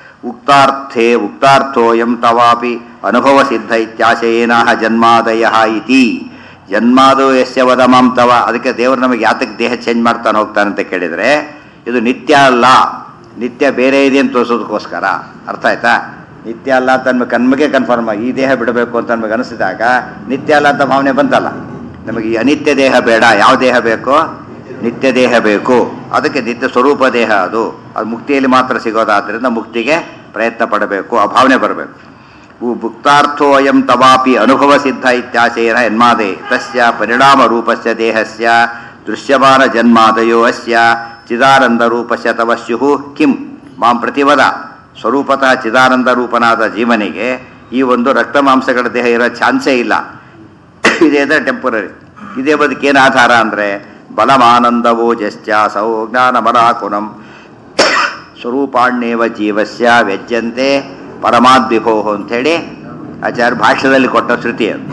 A: ಉಕ್ತಾರ್ಥೋಯಂ ತವಾಪಿ ಅನುಭವ ಸಿದ್ಧ ಇತ್ಯಾಶಯೇನಃ ಜನ್ಮಾದಯ ಇತಿ. ಜನ್ಮಾದೋ ಯಸ್ಯ ವದ ಮಾಂ ತವ. ಅದಕ್ಕೆ ದೇವರು ನಮಗೆ ಯಾತಕ್ಕೆ ದೇಹ ಚೇಂಜ್ ಮಾಡ್ತಾನೆ ಹೋಗ್ತಾನಂತ ಕೇಳಿದರೆ ಇದು ನಿತ್ಯ ಅಲ್ಲ, ನಿತ್ಯ ಬೇರೆ ಇದೆ ಅಂತ ತೋರಿಸೋದಕ್ಕೋಸ್ಕರ. ಅರ್ಥ ಆಯ್ತಾ? ನಿತ್ಯ ಅಲ್ಲ ಅಂತ ನಮಗೆ ಕನ್ಫರ್ಮ್ ಆಗಿ ಈ ದೇಹ ಬಿಡಬೇಕು ಅಂತ ನಮಗೆ ಅನಿಸಿದಾಗ ನಿತ್ಯ ಅಲ್ಲ ಅಂತ ಭಾವನೆ ಬಂತಲ್ಲ. ನಮಗೆ ಈ ಅನಿತ್ಯ ದೇಹ ಬೇಡ, ಯಾವ ದೇಹ ಬೇಕೋ? ನಿತ್ಯ ದೇಹ ಬೇಕು. ಅದಕ್ಕೆ ನಿತ್ಯ ಸ್ವರೂಪ ದೇಹ ಅದು ಮುಕ್ತಿಯಲ್ಲಿ ಮಾತ್ರ ಸಿಗೋದಾದ್ರಿಂದ ಮುಕ್ತಿಗೆ ಪ್ರಯತ್ನ ಪಡಬೇಕು, ಆ ಭಾವನೆ ಬರಬೇಕು. ಭುಕ್ತಾರ್ಥೋ ಅಯಂ ತವಾಪಿ ಅನುಭವ ಸಿದ್ಧ ಇತ್ಯಾಶಯನ ಯನ್ಮಾದೆ ತಸ್ಯ ಪರಿಣಾಮ ರೂಪಸ್ಯ ದೇಹಸ್ಯ ದೃಶ್ಯಮಾನ ಜನ್ಮಾದಯೋ ಅಸ್ಯ ಚಿದಾನಂದ ರೂಪಸ್ಯ ತವ ಸ್ಯುಃ ಕಿಂ ಮಾಂ ಪ್ರತಿವದ. ಸ್ವರೂಪತಃ ಚಿದಾನಂದ ರೂಪನಾದ ಜೀವನಿಗೆ ಈ ಒಂದು ರಕ್ತ ಮಾಂಸಗಳ ದೇಹ ಇರೋ ಚಾನ್ಸೇ ಇಲ್ಲ. ಇದೇ ಅಂದರೆ ಟೆಂಪರರಿ. ಇದೇ ಬದುಕೇನು ಆಧಾರ ಅಂದರೆ ಬಲಮಾನಂದವೋ ಜಶ್ಚ ಸೌ ಜ್ಞಾನಮರಾಕುನಂ ಸ್ವರೂಪಾಣ್ಯೇವ ಜೀವಸ್ಯ ವ್ಯಜ್ಯಂತೆ ಪರಮಾದ್ವಿಭೋ ಅಂಥೇಳಿ ಆಚಾರ್ಯ ಭಾಷ್ಯದಲ್ಲಿ ಕೊಟ್ಟ ಶ್ರುತಿ ಅದು.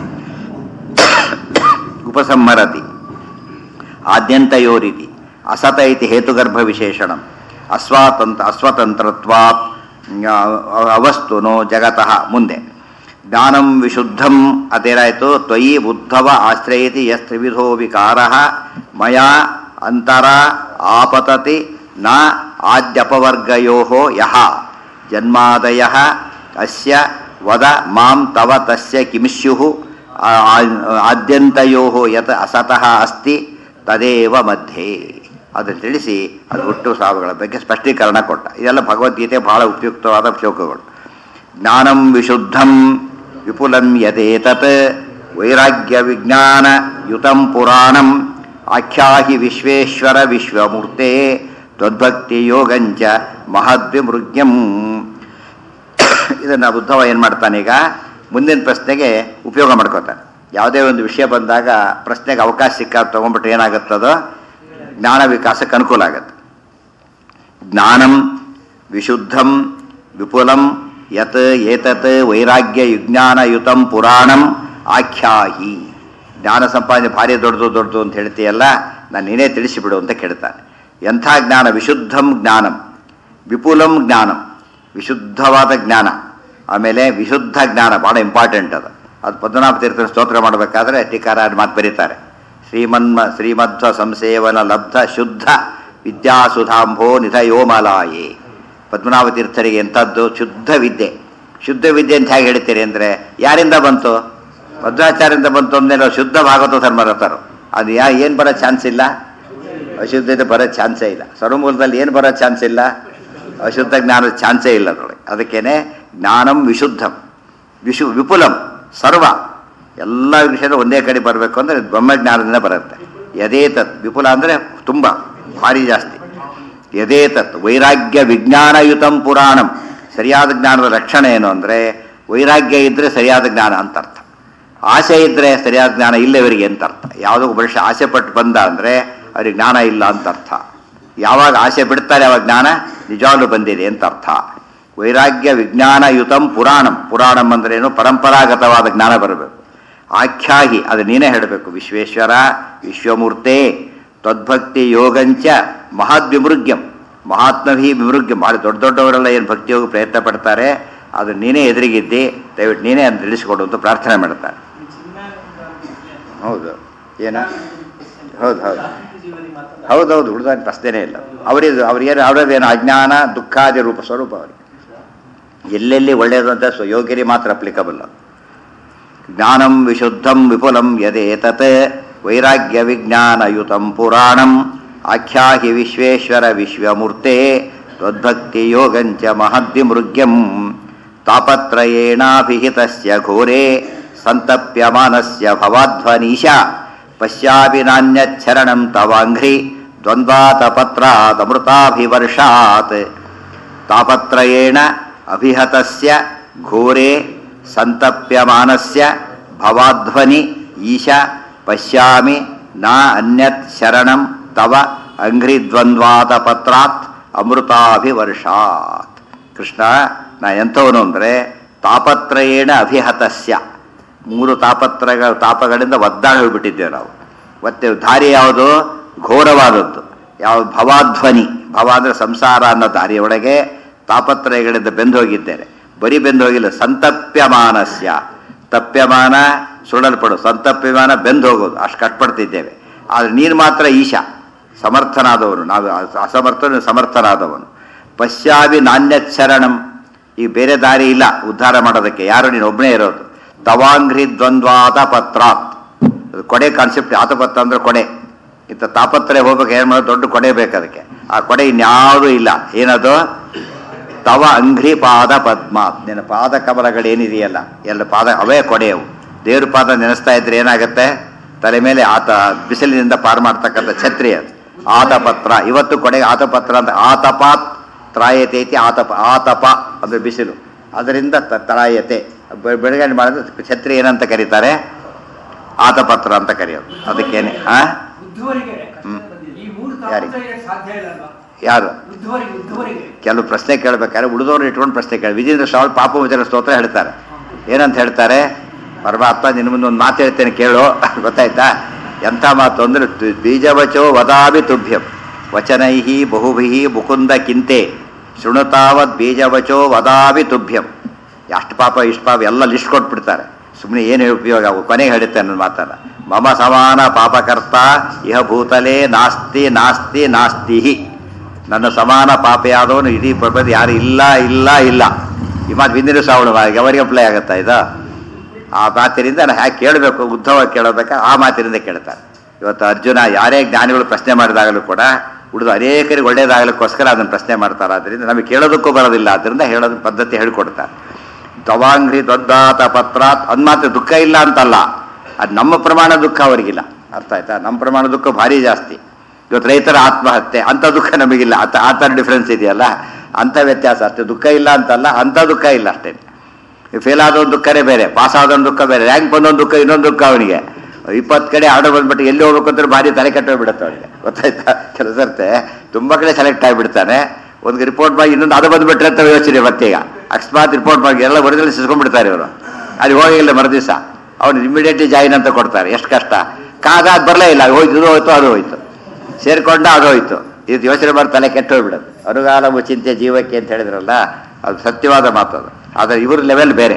A: ಉಪಸಂಹರತಿ ಆದ್ಯಂತಯೋರಿತಿ ಅಸತ ಇತಿ ಹೇತುಗರ್ಭ ವಿಶೇಷಣಂ ಅಸ್ವತಂತ್ರತ್ವಾತ್ ಅವಸ್ತುನೋ ಜಗತಃ. ಮುಂದೆ ಜ್ಞಾನಂ ವಿಶುದ್ಧಂ ಅದೇನಾಯಿತು? ತ್ವಯಿ ಬುದ್ಧವ ಆಶ್ರಯತಿ ಯಸ್ತ್ರಿವಿಧೋ ವಿಕಾರಃ ಮಯಾ ಅಂತರ ಆಪತತಿ ನ ಆದ್ಯಪವರ್ಗಯೋ ಯಹ ಜನ್ಮಾದಯಃ ಅಸ್ಯ ವದ ಮಾಂ ತವ ತಸ್ಯ ಕಿಮಿಷ್ಯುಃ ಆದ್ಯಂತಯೋ ಯತ್ ಅಸತಃ ಅಸ್ತಿ ತದೇವ ಮಧ್ಯೆ. ಅದನ್ನು ತಿಳಿಸಿ ಅದು ಹುಟ್ಟು ಸಾವುಗಳ ಬಗ್ಗೆ ಸ್ಪಷ್ಟೀಕರಣ ಕೊಟ್ಟ. ಇದೆಲ್ಲ ಭಗವದ್ಗೀತೆ ಬಹಳ ಉಪಯುಕ್ತವಾದ ಶ್ಲೋಕಗಳು. ಜ್ಞಾನಂ ವಿಶುದ್ಧಂ ವಿಪುಲಂ ಯದೇತತ್ ವೈರಾಗ್ಯ ವಿಜ್ಞಾನ ಯುತಂ ಪುರಾಣಂ ಆಖ್ಯಾಹಿ ವಿಶ್ವೇಶ್ವರ ವಿಶ್ವಮೂರ್ತೆ ತ್ವದ್ಭಕ್ತಿ ಯೋಗಂಚ ಮಹದ್ವಿಮೃಗ್ಯಂ. ಇದನ್ನು ಬುದ್ಧವ ಏನು ಮಾಡ್ತಾನೆ? ಈಗ ಮುಂದಿನ ಪ್ರಶ್ನೆಗೆ ಉಪಯೋಗ ಮಾಡ್ಕೋತಾನೆ. ಯಾವುದೇ ಒಂದು ವಿಷಯ ಬಂದಾಗ ಪ್ರಶ್ನೆಗೆ ಅವಕಾಶ ಸಿಕ್ಕಾಗ ತೊಗೊಂಡ್ಬಿಟ್ರೆ ಏನಾಗುತ್ತದೋ ಜ್ಞಾನ ವಿಕಾಸಕ್ಕೆ ಅನುಕೂಲ ಆಗುತ್ತೆ. ಜ್ಞಾನಂ ವಿಶುದ್ಧಂ ವಿಪುಲಂ ಯತ್ ಏತತ್ ವೈರಾಗ್ಯ ವಿಜ್ಞಾನಯುತಂ ಪುರಾಣಂ ಆಖ್ಯಾಹಿ. ಜ್ಞಾನ ಸಂಪಾದನೆ ಭಾರಿ ದೊಡ್ಡದು ಅಂತ ಹೇಳ್ತೀಯಲ್ಲ, ನಾನು ನೀನೇ ತಿಳಿಸಿಬಿಡು ಅಂತ ಕೇಳ್ತಾನೆ. ಎಂಥ ಜ್ಞಾನ? ವಿಶುದ್ಧಂ ಜ್ಞಾನಂ, ವಿಪುಲಂ ಜ್ಞಾನಂ, ವಿಶುದ್ಧವಾದ ಜ್ಞಾನ. ಆಮೇಲೆ ವಿಶುದ್ಧ ಜ್ಞಾನ ಭಾಳ ಇಂಪಾರ್ಟೆಂಟ್ ಅದು. ಅದು ಪದ್ಮನಾಭ ತೀರ್ಥನ ಸ್ತೋತ್ರ ಮಾಡಬೇಕಾದ್ರೆ ಟೀಕಾರ ಮಾತು ಬರೀತಾರೆ. ಶ್ರೀಮಧ್ವ ಸಂಸೇವನ ಲಬ್ಧ ಶುದ್ಧ ವಿದ್ಯಾಸುಧಾಂಭೋ ನಿಧಯೋಮಲಾಯೇ. ಪದ್ಮನಾಭ ತೀರ್ಥರಿಗೆ ಎಂಥದ್ದು ಶುದ್ಧ ವಿದ್ಯೆ. ಶುದ್ಧ ವಿದ್ಯೆ ಅಂತ ಹೇಗೆ ಹೇಳ್ತೀರಿ ಅಂದರೆ ಯಾರಿಂದ ಬಂತು? ಮಧ್ವಾಚಾರ್ಯರಿಂದ ಬಂತು ಅಂದಮೇಲೆ ಶುದ್ಧ ಭಾಗವತ ಧರ್ಮರತರು. ಅದು ಏನು ಬರೋ ಚಾನ್ಸ್ ಇಲ್ಲ, ಅಶುದ್ಧತೆ ಬರೋ ಚಾನ್ಸೇ ಇಲ್ಲ. ಸರ್ವಮೂಲದಲ್ಲಿ ಏನು ಬರೋ ಚಾನ್ಸ್ ಇಲ್ಲ, ಅಶುದ್ಧ ಜ್ಞಾನದ ಚಾನ್ಸೇ ಇಲ್ಲ ಅದರೊಳಗೆ. ಅದಕ್ಕೇನೆ ಜ್ಞಾನಂ ವಿಶುದ್ಧಂ ವಿಪುಲಂ ಸರ್ವ ಎಲ್ಲ ವಿಷಯದ ಒಂದೇ ಕಡೆ ಬರಬೇಕು ಅಂದರೆ ಬ್ರಹ್ಮಜ್ಞಾನದಿಂದ ಬರುತ್ತೆ. ಯದೇತತ್ ವಿಪುಲ ಅಂದರೆ ತುಂಬ ಭಾರಿ ಜಾಸ್ತಿ. ಯದೇತತ್ ವೈರಾಗ್ಯ ವಿಜ್ಞಾನಯುತಂ ಪುರಾಣಂ. ಸರಿಯಾದ ಜ್ಞಾನದ ಲಕ್ಷಣ ಏನು ಅಂದರೆ ವೈರಾಗ್ಯ ಇದ್ದರೆ ಸರಿಯಾದ ಜ್ಞಾನ ಅಂತ ಅರ್ಥ. ಆಸೆ ಇದ್ದರೆ ಸರಿಯಾದ ಜ್ಞಾನ ಇಲ್ಲ ಇವರಿಗೆ ಅಂತ ಅರ್ಥ. ಯಾವುದೋ ಮನುಷ್ಯ ಆಸೆ ಪಟ್ಟು ಬಂದ ಅಂದರೆ ಅವ್ರಿಗೆ ಜ್ಞಾನ ಇಲ್ಲ ಅಂತ ಅರ್ಥ. ಯಾವಾಗ ಆಸೆ ಬಿಡ್ತಾರೆ ಅವಾಗ ಜ್ಞಾನ ನಿಜವಾಗ್ಲೂ ಬಂದಿದೆ ಅಂತ ಅರ್ಥ. ವೈರಾಗ್ಯ ವಿಜ್ಞಾನಯುತಂ ಪುರಾಣಂ. ಪುರಾಣಂ ಅಂದ್ರೇನು? ಪರಂಪರಾಗತವಾದ ಜ್ಞಾನ ಬರಬೇಕು. ಆಖ್ಯಾಹಿ, ಅದು ನೀನೇ ಹೇಳಬೇಕು. ವಿಶ್ವೇಶ್ವರ ವಿಶ್ವಮೂರ್ತೆ ತದ್ಭಕ್ತಿ ಯೋಗಂಚ ಮಹದ್ವಿಮೃಗ್ಯಂ. ಮಹಾತ್ಮಭಿ ವಿಮೃಗ್ಯಂ. ಭಾಳ ದೊಡ್ಡವರೆಲ್ಲ ಏನು ಭಕ್ತಿಯೋಗ ಪ್ರಯತ್ನ ಪಡ್ತಾರೆ, ಅದು ನೀನೇ ಎದುರಿಗಿದ್ದಿ, ದಯವಿಟ್ಟು ನೀನೇ ಅಂತ ತಿಳಿಸಿಕೊಡು ಅಂತ ಪ್ರಾರ್ಥನೆ ಮಾಡ್ತಾರೆ. ಹೌದು, ಏನ ಹೌದೌದು ಉಳಿದ ಪ್ರಶ್ನೆನೇ ಇಲ್ಲ. ಅವ್ರಿಗೇನು ಅವ್ರದ್ದೇನು ಅಜ್ಞಾನ ದುಃಖಾದಿ ರೂಪ ಸ್ವರೂಪ ಅವರಿಗೆ. ಎಲ್ಲೆಲ್ಲಿ ಒಳ್ಳೆಯದು ಅಂತ ಯೋಗ್ಯರಿಗೆ ಮಾತ್ರ ಅಪ್ಲಿಕಬಲ್. ಜ್ಞಾನಂ ವಿಶುದ್ಧಂ ವಿಪುಲಂ ಯದೇತತ್ ವೈರಾಗ್ಯ ವಿಜ್ಞಾನಯುತಂ ಪುರಾಣಂ ಆಖ್ಯಾಹಿ ವಿಶ್ವೇಶ್ವರ ವಿಶ್ವಮೂರ್ತೆ ತ್ವದ್ಭಕ್ತಿ ಯೋಗಂಚ ಮಹದ್ವಿಮೃಗ್ಯಂ ತಾಪತ್ರಯೇಣಾಭಿಹಿತಸ್ಯ ಘೋರೆ ಸಂತಪ್ಯಮಾನಸ್ಯ ಭವಾಧ್ವನೀಶ ಪಶ್ಯಾಪಿ ನಾನ್ಯಚ್ಛರಣಂ ತವಾಂಘ್ರಿ ದ್ವಂದ್ವಾತಪತ್ರಾದಮೃತಾಭಿವರ್ಷಾತ್ ತಾಪತ್ರಯೇಣ ಅಭಿಹತಸ್ಯ ಘೋರೆ ಸಂತಪ್ಯಮಾನಸ್ಯ ಭವಾಧ್ವನಿ ಈಶ ಪಶ್ಯಾಮಿ ನ ಅನ್ಯತ್ ಶರಣಂ ತವ ಅಂಘ್ರಿದ್ವಂದ್ವಾತಪತ್ರಾತ್ ಅಮೃತಾಭಿವರ್ಷಾತ್. ಕೃಷ್ಣ, ನಾ ಎಂಥವನು ಅಂದರೆ ತಾಪತ್ರಯೇಣ ಅಭಿಹತಸ್ಯ, 3 ತಾಪಗಳಿಂದ ಒದ್ದಾಡಿ ಹೋಗ್ಬಿಟ್ಟಿದ್ದೇವೆ ನಾವು. ಮತ್ತೆ ದಾರಿ ಯಾವುದು? ಘೋರವಾದದ್ದು. ಯಾವ? ಭವಾಧ್ವನಿ. ಭವ ಅಂದರೆ ಸಂಸಾರ ಅನ್ನೋ ದಾರಿಯೊಳಗೆ ತಾಪತ್ರಯಗಳಿಂದ ಬೆಂದು ಹೋಗಿದ್ದೇನೆ. ಬರೀ ಬೆಂದು ಹೋಗಿಲ್ಲ, ಸಂತಪ್ಯಮಾನಸ್ಯ. ತಪ್ಯಮಾನ ಸುಡಲ್ಪಡು, ಸಂತಪ್ಯಮಾನ ಬೆಂದು ಹೋಗೋದು, ಅಷ್ಟು ಕಷ್ಟಪಡ್ತಿದ್ದೇವೆ. ಆದರೆ ನೀನು ಮಾತ್ರ ಈಶ, ಸಮರ್ಥನಾದವನು. ನಾವು ಅಸಮರ್ಥನು, ಸಮರ್ಥನಾದವನು. ಪಶ್ಯಾವಿ ನಾಣ್ಯಚ್ಛರಣಂ, ಈಗ ಬೇರೆ ದಾರಿ ಇಲ್ಲ ಉದ್ಧಾರ ಮಾಡೋದಕ್ಕೆ, ಯಾರು ನೀನು ಒಬ್ಬನೇ ಇರೋದು. ತವಾಂಘ್ರಿ ದ್ವಂದ್ವಾತ ಪತ್ರಾತ್, ಕೊಡೆ ಕಾನ್ಸೆಪ್ಟ್. ಆತಪತ್ರ ಅಂದ್ರೆ ಕೊಡೆ. ಇಂಥ ತಾಪತ್ರಯ ಹೋಗ್ಬೇಕು, ಏನು ಮಾಡೋದು? ದೊಡ್ಡ ಕೊಡೆ ಬೇಕು ಅದಕ್ಕೆ. ಆ ಕೊಡೆ ಇನ್ಯಾವುದೂ ಇಲ್ಲ. ಏನದು? ತವ ಅಂಘ್ರಿ ಪಾದ ಪದ್ಮ, ನಿನ್ನ ಪಾದ ಕಮಲಗಳೇನಿದೆಯಲ್ಲ ಎಲ್ಲ ಪಾದ ಅವೇ ಕೊಡೆಯವು. ದೇವ್ರ ಪಾದ ನೆನೆಸ್ತಾ ಇದ್ರೆ ಏನಾಗುತ್ತೆ? ತಲೆ ಮೇಲೆ ಆತ ಬಿಸಿಲಿನಿಂದ ಪಾರು ಮಾಡ್ತಕ್ಕಂಥ ಛತ್ರಿ ಅದು ಆತಪತ್ರ. ಇವತ್ತು ಕೊಡೆಗೆ ಆತಪತ್ರ ಅಂತ. ಆತಪಾತ್ ತ್ರಾಯತೆ ಐತಿ. ಆತಪ ಅಂದ್ರೆ ಬಿಸಿಲು, ಅದರಿಂದ ತ್ರಾಯತೆ. ಬೆಳಗಡೆ ಮಾಡಿದ್ರೆ ಛತ್ರಿ ಏನಂತ ಕರೀತಾರೆ? ಆತಪತ್ರ ಅಂತ ಕರೆಯೋದು. ಅದಕ್ಕೇನೆ ಯಾರು ಕೆಲವು ಪ್ರಶ್ನೆ ಕೇಳಬೇಕಾದ್ರೆ ಉಳಿದವ್ರು ಇಟ್ಕೊಂಡು ಪ್ರಶ್ನೆ ಕೇಳಿ. ವಿಜೇಂದ್ರ ಶ್ರಾವಣ ಪಾಪ ವಿಚಾರ ಸ್ತೋತ್ರ ಹೇಳ್ತಾರೆ. ಏನಂತ ಹೇಳ್ತಾರೆ? ಪರಮಾತ್ಮ ನಿನ್ನ ಮುಂದೆ ಒಂದು ಮಾತು ಹೇಳ್ತೇನೆ ಕೇಳು. ಗೊತ್ತಾಯ್ತಾ? ಎಂಥ ಮಾತು ಅಂದರೆ, ಬೀಜವಚೋ ವದಾಭಿ ತುಭ್ಯಂ ವಚನೈಹಿ ಬಹುಭಿಹಿ ಮುಕುಂದ ಕಿಂತೆ ಶೃಣುತಾವತ್ ಬೀಜವಚೋ ವದಾಭಿ ತುಭ್ಯಂ. ಎಷ್ಟು ಪಾಪ ಇಷ್ಟು ಪಾಪ ಎಲ್ಲ ಲಿಸ್ಟ್ ಕೊಟ್ಬಿಡ್ತಾರೆ. ಸುಮ್ಮನೆ ಏನು ಉಪಯೋಗ? ಕೊನೆಗೆ ಹೇಳುತ್ತೆ ನನ್ನ ಮಾತಲ್ಲ. ಮಮ ಸಮಾನ ಪಾಪಕರ್ತ ಇಹ ಭೂತಲೇ ನಾಸ್ತಿ ನಾಸ್ತಿ ನಾಸ್ತಿ. ನನ್ನ ಸಮಾನ ಪಾಪೆಯಾದವನು ಇಡೀ ಪ್ರಪಂಚ ಯಾರು ಇಲ್ಲ ಇಲ್ಲ ಇಲ್ಲ. ಈ ಮಾತು ಹಿಂದಿನ ಶ್ರಾವಣ ಅವರಿಗೆ ಅಪ್ಲೈ ಆಗುತ್ತಾ ಇದು? ಆ ಮಾತಿನಿಂದ ನಾನು ಹ್ಯಾಕೆ ಕೇಳಬೇಕು? ಉದ್ಧವ ಕೇಳಬೇಕಾ? ಆ ಮಾತಿನಿಂದ ಕೇಳ್ತಾರೆ. ಇವತ್ತು ಅರ್ಜುನ ಯಾರೇ ಜ್ಞಾನಿಗಳು ಪ್ರಶ್ನೆ ಮಾಡಿದಾಗಲೂ ಕೂಡ ಉಳಿದು ಅನೇಕರಿಗೆ ಒಳ್ಳೇದಾಗಲಿಕ್ಕೋಸ್ಕರ ಅದನ್ನು ಪ್ರಶ್ನೆ ಮಾಡ್ತಾರೆ. ಆದ್ದರಿಂದ ನಮಗೆ ಕೇಳೋದಕ್ಕೂ ಬರೋದಿಲ್ಲ, ಅದರಿಂದ ಹೇಳೋದು ಪದ್ಧತಿ ಹೇಳಿಕೊಡ್ತಾರೆ. ತವಾಂಗ್ರಿ ದೊಡ್ಡಾತ ಪತ್ರಾತ್ ಅಂದ್ ಮಾತ್ರ ದುಃಖ ಇಲ್ಲ ಅಂತಲ್ಲ, ಅದು ನಮ್ಮ ಪ್ರಮಾಣ ದುಃಖ ಅವರಿಗಿಲ್ಲ. ಅರ್ಥ ಆಯ್ತಾ? ನಮ್ಮ ಪ್ರಮಾಣ ದುಃಖ ಭಾರಿ ಜಾಸ್ತಿ. ಇವತ್ತು ರೈತರ ಆತ್ಮಹತ್ಯೆ, ಅಂಥ ದುಃಖ ನಮಗಿಲ್ಲ. ಆ ಥರ ಡಿಫ್ರೆನ್ಸ್ ಇದೆಯಲ್ಲ, ಅಂಥ ವ್ಯತ್ಯಾಸ ಅಷ್ಟೇ. ದುಃಖ ಇಲ್ಲ ಅಂತಲ್ಲ, ಅಂಥ ದುಃಖ ಇಲ್ಲ ಅಷ್ಟೇ. ಫೇಲ್ ಆದೊಂದು ದುಃಖನೇ ಬೇರೆ, ಪಾಸ್ ಆದೊಂದು ದುಃಖ ಬೇರೆ, ರ್ಯಾಂಕ್ ಬಂದೊಂದು ದುಃಖ ಇನ್ನೊಂದು ದುಃಖ. ಅವನಿಗೆ 20 ಕಡೆ ಆರ್ಡರ್ ಬಂದ್ಬಿಟ್ಟು ಎಲ್ಲಿ ಹೋಗ್ಬೇಕು ಅಂದ್ರೆ ಭಾರಿ ತಲೆ ಕೆಟ್ಟೋಗ್ಬಿಡುತ್ತೆ ಅವನಿಗೆ. ಗೊತ್ತಾಯ್ತಾ? ಕೆಲವು ಸರ್ತೆ ತುಂಬ ಕಡೆ ಸೆಲೆಕ್ಟ್ ಆಗಿಬಿಡ್ತಾನೆ. ಒಂದು ರಿಪೋರ್ಟ್ ಮಾಡಿ ಇನ್ನೊಂದು ಅದು ಬಂದುಬಿಟ್ರೆ ಅಂತ ಯೋಚನೆ. ಮತ್ತೀಗ ಅಕಸ್ಮಾತ್ ರಿಪೋರ್ಟ್ ಮಾಡಿ ಎಲ್ಲ ಒರಿಜಿನಲ್ ಸಿಸ್ಕೊಂಡ್ಬಿಡ್ತಾರೆ ಇವರು. ಅಲ್ಲಿ ಹೋಗಿಲ್ಲ ಮರುದಿವಸ ಅವ್ನು ಇಮಿಡಿಯೇಟ್ಲಿ ಜಾಯಿನ್ ಅಂತ ಕೊಡ್ತಾರೆ. ಎಷ್ಟು ಕಷ್ಟ. ಅದು ಬರಲೇ ಇಲ್ಲ, ಹೋಯ್ತು, ಇದು ಹೋಯ್ತು, ಅದು ಹೋಯ್ತು, ಸೇರಿಕೊಂಡ ಅದು ಹೋಯ್ತು. ಇದು ಯೋಚನೆ ಮಾಡಿ ತಲೆ ಕೆಟ್ಟೋಗ್ಬಿಡೋದು. ಅನುಗಾಲವು ಚಿಂತೆ ಜೀವಕ್ಕೆ ಅಂತ ಹೇಳಿದ್ರಲ್ಲ, ಅದು ಸತ್ಯವಾದ ಮಾತು ಅದು. ಆದರೆ ಇವ್ರ ಲೆವೆಲ್ ಬೇರೆ.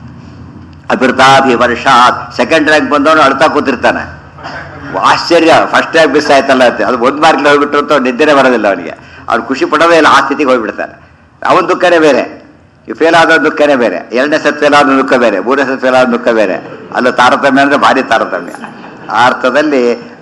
A: ಅಭಿವೃದ್ಧಾಭಿವರ್ಷ ಸೆಕೆಂಡ್ ರ್ಯಾಂಕ್ ಬಂದವನು ಅಳ್ತಾ ಕೂತಿರ್ತಾನೆ. ಆಶ್ಚರ್ಯ, ಫಸ್ಟ್ ರ್ಯಾಂಕ್ ಮಿಸ್ ಆಯ್ತಲ್ಲ ಅಂತ. ಅದು 1 ಮಾರ್ಕ್ಲಿ ಹೋಗ್ಬಿಟ್ರು ಅಂತ ನಿದ್ದೆನೇ ಬರೋದಿಲ್ಲ ಅವನಿಗೆ. ಅವ್ರು ಖುಷಿ ಪಡೋದೇ ಇಲ್ಲ, ಆ ಸ್ಥಿತಿಗೆ ಹೋಗ್ಬಿಡ್ತಾರೆ. ಅವನ ದುಃಖನೇ ಬೇರೆ, ಈ ಫೇಲ್ ಆದ ದುಃಖನೇ ಬೇರೆ, 2ನೇ ಸತ್ ಫೇಲ್ ಆದ ದುಃಖ ಬೇರೆ, 3ನೇ ಸತ್ ಫೇಲ್ ಆದ ದುಃಖ ಬೇರೆ. ಅಲ್ಲ ತಾರತಮ್ಯ ಅಂದರೆ ಭಾರಿ ತಾರತಮ್ಯ. ಆ ಅರ್ಥದಲ್ಲಿ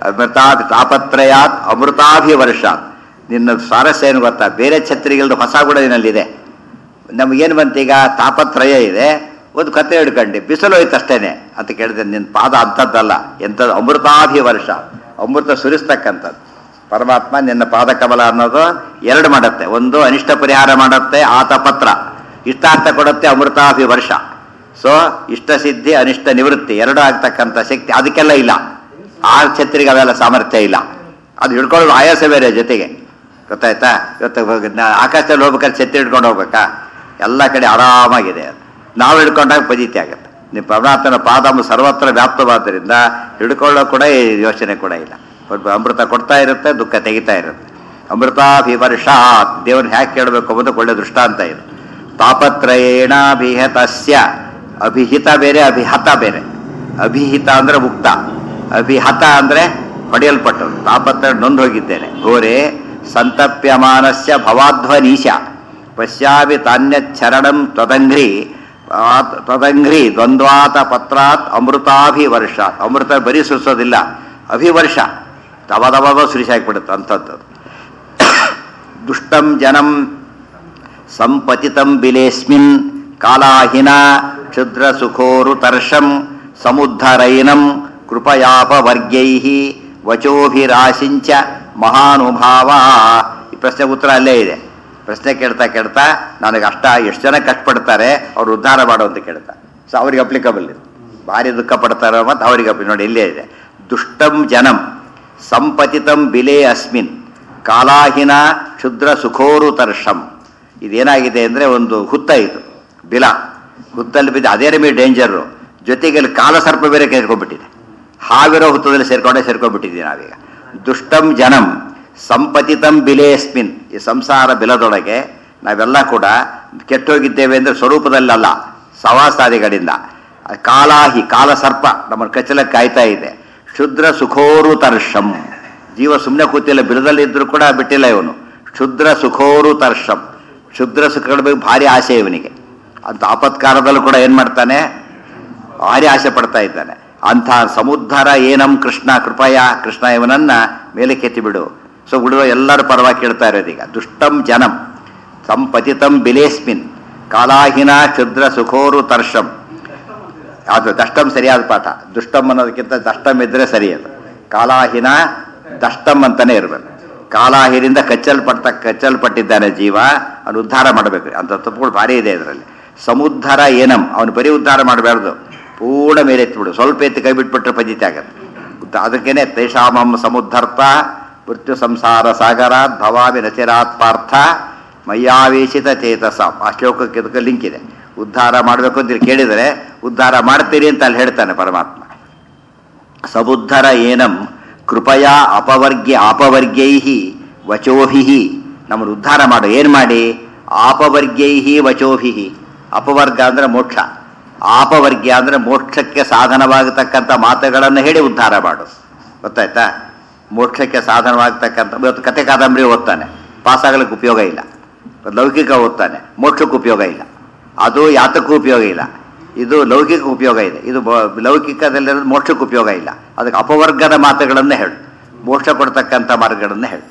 A: ತಾಪತ್ರಯಾತ್ ಅಮೃತಾಭಿವರ್ಷಾತ್. ನಿನ್ನ ಸ್ವಾರಸ್ಯ ಏನು ಗೊತ್ತಾ? ಬೇರೆ ಛತ್ರಿಗಳದ್ದು ಹೊಸ ಗುಣ ನಿನ್ನಲ್ಲಿದೆ. ನಮಗೇನು ಬಂತೀಗ? ತಾಪತ್ರಯ ಇದೆ, ಒಂದು ಕತೆ ಹಿಡ್ಕೊಂಡು ಬಿಸಿಲು ಹೋಯ್ತು ಅಷ್ಟೇನೆ ಅಂತ ಕೇಳಿದೆ. ನಿನ್ನ ಪಾದ ಅಂಥದ್ದಲ್ಲ, ಎಂಥದ್ದು? ಅಮೃತಾಭಿವರ್ಷ, ಅಮೃತ ಸುರಿಸ್ತಕ್ಕಂಥದ್ದು. ಪರಮಾತ್ಮ ನಿನ್ನ ಪಾದಕಮಲ ಅನ್ನೋದು 2 ಮಾಡುತ್ತೆ. ಒಂದು ಅನಿಷ್ಟ ಪರಿಹಾರ ಮಾಡುತ್ತೆ, ಆತಪತ್ರ. ಇಷ್ಟಾರ್ಥ ಕೊಡುತ್ತೆ, ಅಮೃತಾಭಿವರ್ಷ. ಸೊ ಇಷ್ಟ ಸಿದ್ಧಿ ಅನಿಷ್ಟ ನಿವೃತ್ತಿ 2 ಆಗ್ತಕ್ಕಂಥ ಶಕ್ತಿ ಅದಕ್ಕೆಲ್ಲ ಇಲ್ಲ. ಆ ಛತ್ರಿಗೆ ಅವೆಲ್ಲ ಸಾಮರ್ಥ್ಯ ಇಲ್ಲ. ಅದು ಹಿಡ್ಕೊಳ್ಳೋದು ಆಯಾಸ ಬೇರೆ ಜೊತೆಗೆ. ಗೊತ್ತಾಯ್ತಾ? ಇವತ್ತು ಆಕಾಶದಲ್ಲಿ ಹೋಗ್ಬೇಕಾದ್ರೆ ಛತ್ರಿ ಹಿಡ್ಕೊಂಡು ಹೋಗ್ಬೇಕಾ? ಎಲ್ಲ ಕಡೆ ಆರಾಮಾಗಿದೆ. ಅದು ನಾವು ಹಿಡ್ಕೊಂಡಾಗ ಫಜೀತಿ ಆಗುತ್ತೆ. ನೀವು ಪರಮಾತ್ಮನ ಪಾದ ಸರ್ವತ್ರ ವ್ಯಾಪ್ತವಾದ್ದರಿಂದ ಹಿಡ್ಕೊಳ್ಳೋ ಕೂಡ ಯೋಚನೆ ಕೂಡ ಇಲ್ಲ. ಅಮೃತ ಕೊಡ್ತಾ ಇರುತ್ತೆ, ದುಃಖ ತೆಗಿತಾ ಇರುತ್ತೆ. ಅಮೃತಾಭಿವರ್ಷಾತ್. ದೇವ್ರನ್ನ ಹ್ಯಾಕೆ ಕೇಳಬೇಕು ಅನ್ನೋದು ಒಳ್ಳೆ ದೃಷ್ಟಾಂತ ಇದು. ತಾಪತ್ರಯೇಣಾಭಿಹತಸ್ಯ. ಅಭಿಹಿತ ಬೇರೆ, ಅಭಿಹತ ಬೇರೆ. ಅಭಿಹಿತ ಅಂದ್ರೆ ಮುಕ್ತ, ಅಭಿಹತ ಅಂದ್ರೆ ಪಡೆಯಲ್ಪಟ್ಟರು. ತಾಪತ್ರ ನೊಂದು ಹೋಗಿದ್ದೇನೆ. ಘೋರೆ ಸಂತಪ್ಯಮಾನಸ್ಯ ಭವಾಧ್ವನೀಶ ಪಶ್ಯಾಮಿ ತಾನ್ಯಚ್ಚರಣಂ ತ್ವದಂಘ್ರಿ ದ್ವಂದ್ವಾತ ಪತ್ರಾತ್ ಅಮೃತಾಭಿವರ್ಷಾತ್. ಅಮೃತ ಬರೀ ಸುರಿಸೋದಿಲ್ಲ, ಅಭಿವರ್ಷ ದಬ ಸುರಿಸಾಕ್ಬಿಡುತ್ತೆ ಅಂಥದ್ದು. ದುಷ್ಟಂ ಜನಂ ಸಂಪತಿತಂ ಬಿಲೇಸ್ಮಿನ್ ಕಾಲಾಹಿನ ಕ್ಷುದ್ರ ಸುಖೋರುತರ್ಷಂ ಸಮುದ್ಧರೈನಂ ಕೃಪಯಾಪವರ್ಗೈಃ ವಚೋಭಿರಾಶಿಂಚ ಮಹಾನುಭಾವ. ಈ ಪ್ರಶ್ನೆ ಉತ್ತರ ಅಲ್ಲೇ ಇದೆ. ಪ್ರಶ್ನೆ ಕೇಳ್ತಾ ಕೇಳ್ತಾ ನನಗೆ ಎಷ್ಟು ಜನ ಕಷ್ಟಪಡ್ತಾರೆ ಅವ್ರು ಉದ್ಧಾರ ಮಾಡೋ ಅಂತ ಕೇಳ್ತಾ. ಸೊ ಅವ್ರಿಗೆ ಅಪ್ಲಿಕಬಲ್ ಇದು. ಭಾರಿ ದುಃಖ ಪಡ್ತಾರೋ ಮತ್ತು ಅವ್ರಿಗೆ ನೋಡಿ ಇಲ್ಲೇ ಇದೆ. ದುಷ್ಟಂ ಜನಂ ಸಂಪತಿತಂ ಬಿಲೇ ಅಸ್ಮಿನ್ ಕಾಲಾಹಿನ ಕ್ಷುದ್ರ ಸುಖೋರುತರ್ಷಂ. ಇದೇನಾಗಿದೆ ಅಂದರೆ ಒಂದು ಹುತ್ತ, ಇದು ಬಿಲ, ಹುತ್ತಲ್ಲಿ ಬಿದ್ದು ಅದೇ ನಮಗೆ ಡೇಂಜರು. ಜೊತೆಗೆ ಅಲ್ಲಿ ಕಾಲಸರ್ಪ ಬೇರೆ ಸೇರ್ಕೊಂಡ್ಬಿಟ್ಟಿದೆ. ಹಾವಿರೋ ಹುತ್ತದಲ್ಲಿ ಸೇರ್ಕೊಂಡ್ಬಿಟ್ಟಿದ್ದೀವಿ ನಾವೀಗ. ದುಷ್ಟಂ ಜನಂ ಸಂಪತಿತಂ ಬಿಲೇಸ್ಮಿನ್. ಈ ಸಂಸಾರ ಬಿಲದೊಳಗೆ ನಾವೆಲ್ಲ ಕೂಡ ಕೆಟ್ಟೋಗಿದ್ದೇವೆ ಅಂದರೆ ಸ್ವರೂಪದಲ್ಲಲ್ಲ, ಸವಾಸಾದಿಗಳಿಂದ. ಕಾಲಾಹಿ ಕಾಲಸರ್ಪ ನಮ್ಮನ್ನು ಕಚ್ಚಲಕ್ಕೆ ಕಾಯ್ತಾ ಇದೆ. ಕ್ಷುದ್ರ ಸುಖೋರುತರ್ಷಂ. ಜೀವ ಸುಮ್ಮನೆ ಕೂತಿಲ್ಲ, ಬಿಲದಲ್ಲಿದ್ದರೂ ಕೂಡ ಬಿಟ್ಟಿಲ್ಲ ಇವನು. ಕ್ಷುದ್ರ ಸುಖೋರುತರ್ಷಂ. ಕ್ಷುದ್ರ ಸುಖಗಳ ಬಗ್ಗೆ ಭಾರಿ ಆಸೆ ಇವನಿಗೆ. ಅಂತ ಆಪತ್ಕಾಲದಲ್ಲೂ ಕೂಡ ಏನು ಮಾಡ್ತಾನೆ, ಭಾರಿ ಆಸೆ ಪಡ್ತಾ ಇದ್ದಾನೆ. ಅಂಥ ಸಮುದ್ಧರ ಏನಂ ಕೃಷ್ಣ ಕೃಪಯ, ಕೃಷ್ಣ ಇವನನ್ನ ಮೇಲೆ ಕೆತ್ತಿಬಿಡು. ಸೊ ಉಳಿದ ಎಲ್ಲರೂ ಪರವಾಗಿ ಕೇಳ್ತಾ ಇರೋದೀಗ. ದುಷ್ಟಂ ಜನಂ ಸಂಪತಿತಂ ಬಿಲೇಸ್ಮಿನ್ ಕಾಲಾಹಿನ ಕ್ಷುದ್ರ ಸುಖೋರು ತರ್ಷಂ. ಅದು ದಷ್ಟಂ ಸರಿಯಾದ ಪಾಠ. ದುಷ್ಟಂ ಅನ್ನೋದಕ್ಕಿಂತ ದಷ್ಟಂ ಇದ್ರೆ ಸರಿ. ಅದು ಕಾಲಾಹಿನ ದಷ್ಟಂ ಅಂತಾನೆ ಇರಬೇಕು. ಕಾಲಾಹಿನಿಂದ ಕಚ್ಚಲ್ಪಟ್ಟಿದ್ದಾನೆ ಜೀವ, ಅವನು ಉದ್ಧಾರ ಮಾಡಬೇಕು. ಅಂತ ತಪ್ಪುಗಳು ಭಾರಿ ಇದೆ ಇದರಲ್ಲಿ. ಸಮುದ್ಧರ ಏನಂ, ಅವನು ಬರೀ ಉದ್ಧಾರ ಮಾಡಬಾರ್ದು, ಪೂರ್ಣ ಮೇಲೆ ಎತ್ತಿಬಿಡು. ಸ್ವಲ್ಪ ಎತ್ತಿ ಕೈ ಬಿಟ್ಬಿಟ್ರೆ ಪದ್ಧತಿ ಆಗತ್ತೆ. ಅದಕ್ಕೇನೆ ತೇಷಾಮಂ ಸಮುದ್ಧರ್ಥ ಮೃತ್ಯು ಸಂಸಾರ ಸಾಗರಾತ್ ಭವಾಮಿ ನಚಿರಾತ್ ಪಾರ್ಥ ಮಯ್ಯಾವೇಶಿತ ಚೇತಸ. ಆ ಶ್ಲೋಕಕ್ಕೆ ಇದಕ್ಕೆ ಲಿಂಕ್ ಇದೆ. ಉದ್ಧಾರ ಮಾಡಬೇಕು ಅಂತ ಕೇಳಿದರೆ ಉದ್ಧಾರ ಮಾಡ್ತೀರಿ ಅಂತ ಅಲ್ಲಿ ಹೇಳ್ತಾನೆ ಪರಮಾತ್ಮ. ಸಮುದ್ಧರ ಏನಂ ಕೃಪಯಾ ಆಪವರ್ಗೈಹಿ ವಚೋಭಿಹಿ. ನಮ್ಮನ್ನು ಉದ್ಧಾರ ಮಾಡು. ಏನು ಮಾಡಿ? ಆಪವರ್ಗೈಹಿ ವಚೋಭಿಹಿ. ಅಪವರ್ಗ ಅಂದರೆ ಮೋಕ್ಷ, ಆಪವರ್ಗ್ಯ ಅಂದರೆ ಮೋಕ್ಷಕ್ಕೆ ಸಾಧನವಾಗತಕ್ಕಂಥ ಮಾತುಗಳನ್ನು ಹೇಳಿ ಉದ್ಧಾರ ಮಾಡು. ಗೊತ್ತಾಯ್ತಾ? ಮೋಕ್ಷಕ್ಕೆ ಸಾಧನವಾಗತಕ್ಕಂಥ, ಇವತ್ತು ಕತೆ ಕಾದಂಬರಿ ಓದ್ತಾನೆ, ಪಾಸಾಗಲಿಕ್ಕೆ ಉಪಯೋಗ ಇಲ್ಲ. ಲೌಕಿಕ ಓದ್ತಾನೆ, ಮೋಕ್ಷಕ್ಕೆ ಉಪಯೋಗ ಇಲ್ಲ. ಅದು ಯಾತಕ್ಕೂ ಉಪಯೋಗ ಇಲ್ಲ. ಇದು ಲೌಕಿಕ ಉಪಯೋಗ ಇದೆ. ಇದು ಲೌಕಿಕದಲ್ಲಿರೋದು ಮೋಕ್ಷಕ್ಕೆ ಉಪಯೋಗ ಇಲ್ಲ. ಅದಕ್ಕೆ ಅಪವರ್ಗದ ಮಾತುಗಳನ್ನು ಹೇಳು, ಮೋಕ್ಷ ಕೊಡ್ತಕ್ಕಂಥ ಮಾರ್ಗಗಳನ್ನು ಹೇಳು.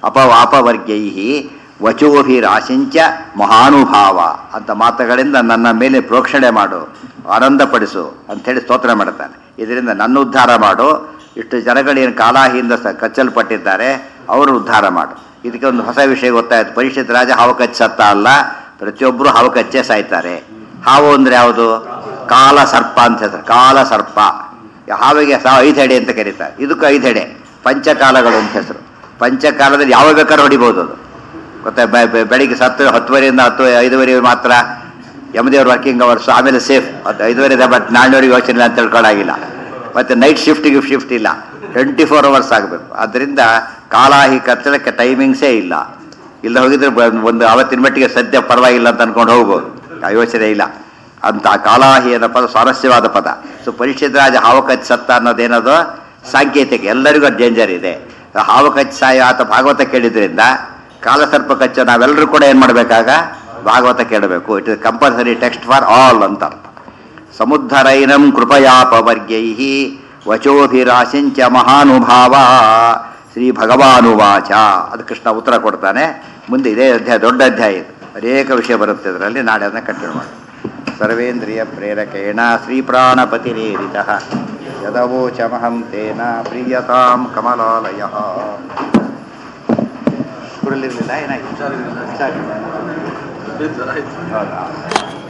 A: ಆಪವರ್ಗೈಹಿ ವಚೋಭಿರಾಶಿಂಚ ಮಹಾನುಭಾವ ಅಂತ ಮಾತುಗಳಿಂದ ನನ್ನ ಮೇಲೆ ಪ್ರೋಕ್ಷಣೆ ಮಾಡು, ಆನಂದಪಡಿಸು ಅಂಥೇಳಿ ಸ್ತೋತ್ರ ಮಾಡ್ತಾನೆ. ಇದರಿಂದ ನನ್ನ ಉದ್ಧಾರ ಮಾಡು. ಇಷ್ಟು ಜನಗಳೇನು ಕಾಲಾಹಿಯಿಂದ ಕಚ್ಚಲ್ಪಟ್ಟಿದ್ದಾರೆ, ಅವರು ಉದ್ಧಾರ ಮಾಡು. ಇದಕ್ಕೆ ಒಂದು ಹೊಸ ವಿಷಯ ಗೊತ್ತಾಯ್ತು. ಪರೀಕ್ಷಿತ ರಾಜ ಹಾವು ಕಚ್ಚತ್ತ ಅಲ್ಲ, ಪ್ರತಿಯೊಬ್ಬರು ಹಾವು ಕಚ್ಚೇ ಸಾಯ್ತಾರೆ. ಹಾವು ಅಂದರೆ ಯಾವುದು? ಕಾಲ ಸರ್ಪ ಅಂತ ಹೆಸರು. ಕಾಲ ಸರ್ಪ. ಹಾವಿಗೆ 5 ಹೆಡೆ ಅಂತ ಕರೀತಾರೆ, ಇದಕ್ಕೂ 5 ಹೆಡೆ. ಪಂಚಕಾಲಗಳು ಅಂತ ಹೆಸರು. ಪಂಚಕಾಲದಲ್ಲಿ ಯಾವ ಬೇಕಾದ್ರೂ ಹೊಡಿಬೋದು ಅದು. ಗೊತ್ತಾ? ಬೆಳಿಗ್ಗೆ 10:30 5:30 ಮಾತ್ರ ಯಮದೇವ್ರ ವರ್ಕಿಂಗ್ ಅವರ್ಸ್, ಆಮೇಲೆ ಸೇಫ್. 5:30 ಬಟ್ 4:00 ಯೋಚನೆ ಅಂತ ತಿಳ್ಕೊಳ್ಳಾಗಿಲ್ಲ. ಮತ್ತು ನೈಟ್ ಶಿಫ್ಟ್ ಇಲ್ಲ, 24 hours ಆಗಬೇಕು. ಆದ್ದರಿಂದ ಕಾಲಾಹಿ ಕಚ್ಚಲಕ್ಕೆ ಟೈಮಿಂಗ್ಸೇ ಇಲ್ಲ. ಇಲ್ಲ ಹೋಗಿದ್ರೆ ಒಂದು ಆವತ್ತಿನ ಮಟ್ಟಿಗೆ ಸದ್ಯ ಪರವಾಗಿಲ್ಲ ಅಂತ ಅನ್ಕೊಂಡು ಹೋಗ್ಬೋದು, ಆ ಯೋಚನೆ ಇಲ್ಲ. ಅಂತ ಕಾಲಾಹಿ ಅನ್ನೋ ಪದ ಸ್ವಾರಸ್ಯವಾದ ಪದ. ಸೊ ಪರೀಕ್ಷಿತ ರಾಜ ಹಾವು ಕಚ್ಚಿ ಸತ್ತ ಅನ್ನೋದೇನದು ಸಾಂಕೇತಿಕ. ಎಲ್ಲರಿಗೂ ಅದು ಡೇಂಜರ್ ಇದೆ. ಹಾವು ಕಚ್ಚಿ ಸಾಯ ಆತ ಭಾಗವತ ಕೇಳಿದ್ರಿಂದ ಕಾಲಸರ್ಪ ಕಚ್ಚ ನಾವೆಲ್ಲರೂ ಕೂಡ ಏನು ಮಾಡಬೇಕಾಗ ಭಾಗವತ ಕೇಳಬೇಕು. It is compulsory text for all ಅಂತ ಅರ್ಥ. ಸಮುದ್ಧರೈನಂ ಕೃಪಯಾಪವರ್ಗೈಹಿ ವಚೋಭಿರಾಶಿಂಚ ಮಹಾನುಭಾವ. ಶ್ರೀ ಭಗವಾನುವಾಚ. ಅದು ಕೃಷ್ಣ ಉತ್ತರ ಕೊಡ್ತಾನೆ. ಮುಂದೆ ಇದೇ ಅಧ್ಯಾಯ, ದೊಡ್ಡ ಅಧ್ಯಾಯ ಇದು, ಅನೇಕ ವಿಷಯ ಬರುತ್ತೆ ಇದರಲ್ಲಿ. ನಾಳೆ ಅದನ್ನು ಕಂಟಿನ್ಯೂ ಮಾಡಿ. ಸರ್ವೇಂದ್ರಿಯ ಪ್ರೇರಕೇಣ ಶ್ರೀಪ್ರಾಣಪತಿರೇರಿತಃ ಯದವೋಚಮಹಂ ತೇನ ಪ್ರೀಯತಾಂ ಕಮಲಾಲಯಃ. ಕುರಲಿರಲಿಲ್ಲ, ಏನಾಗಿ? ಹೌದಾ?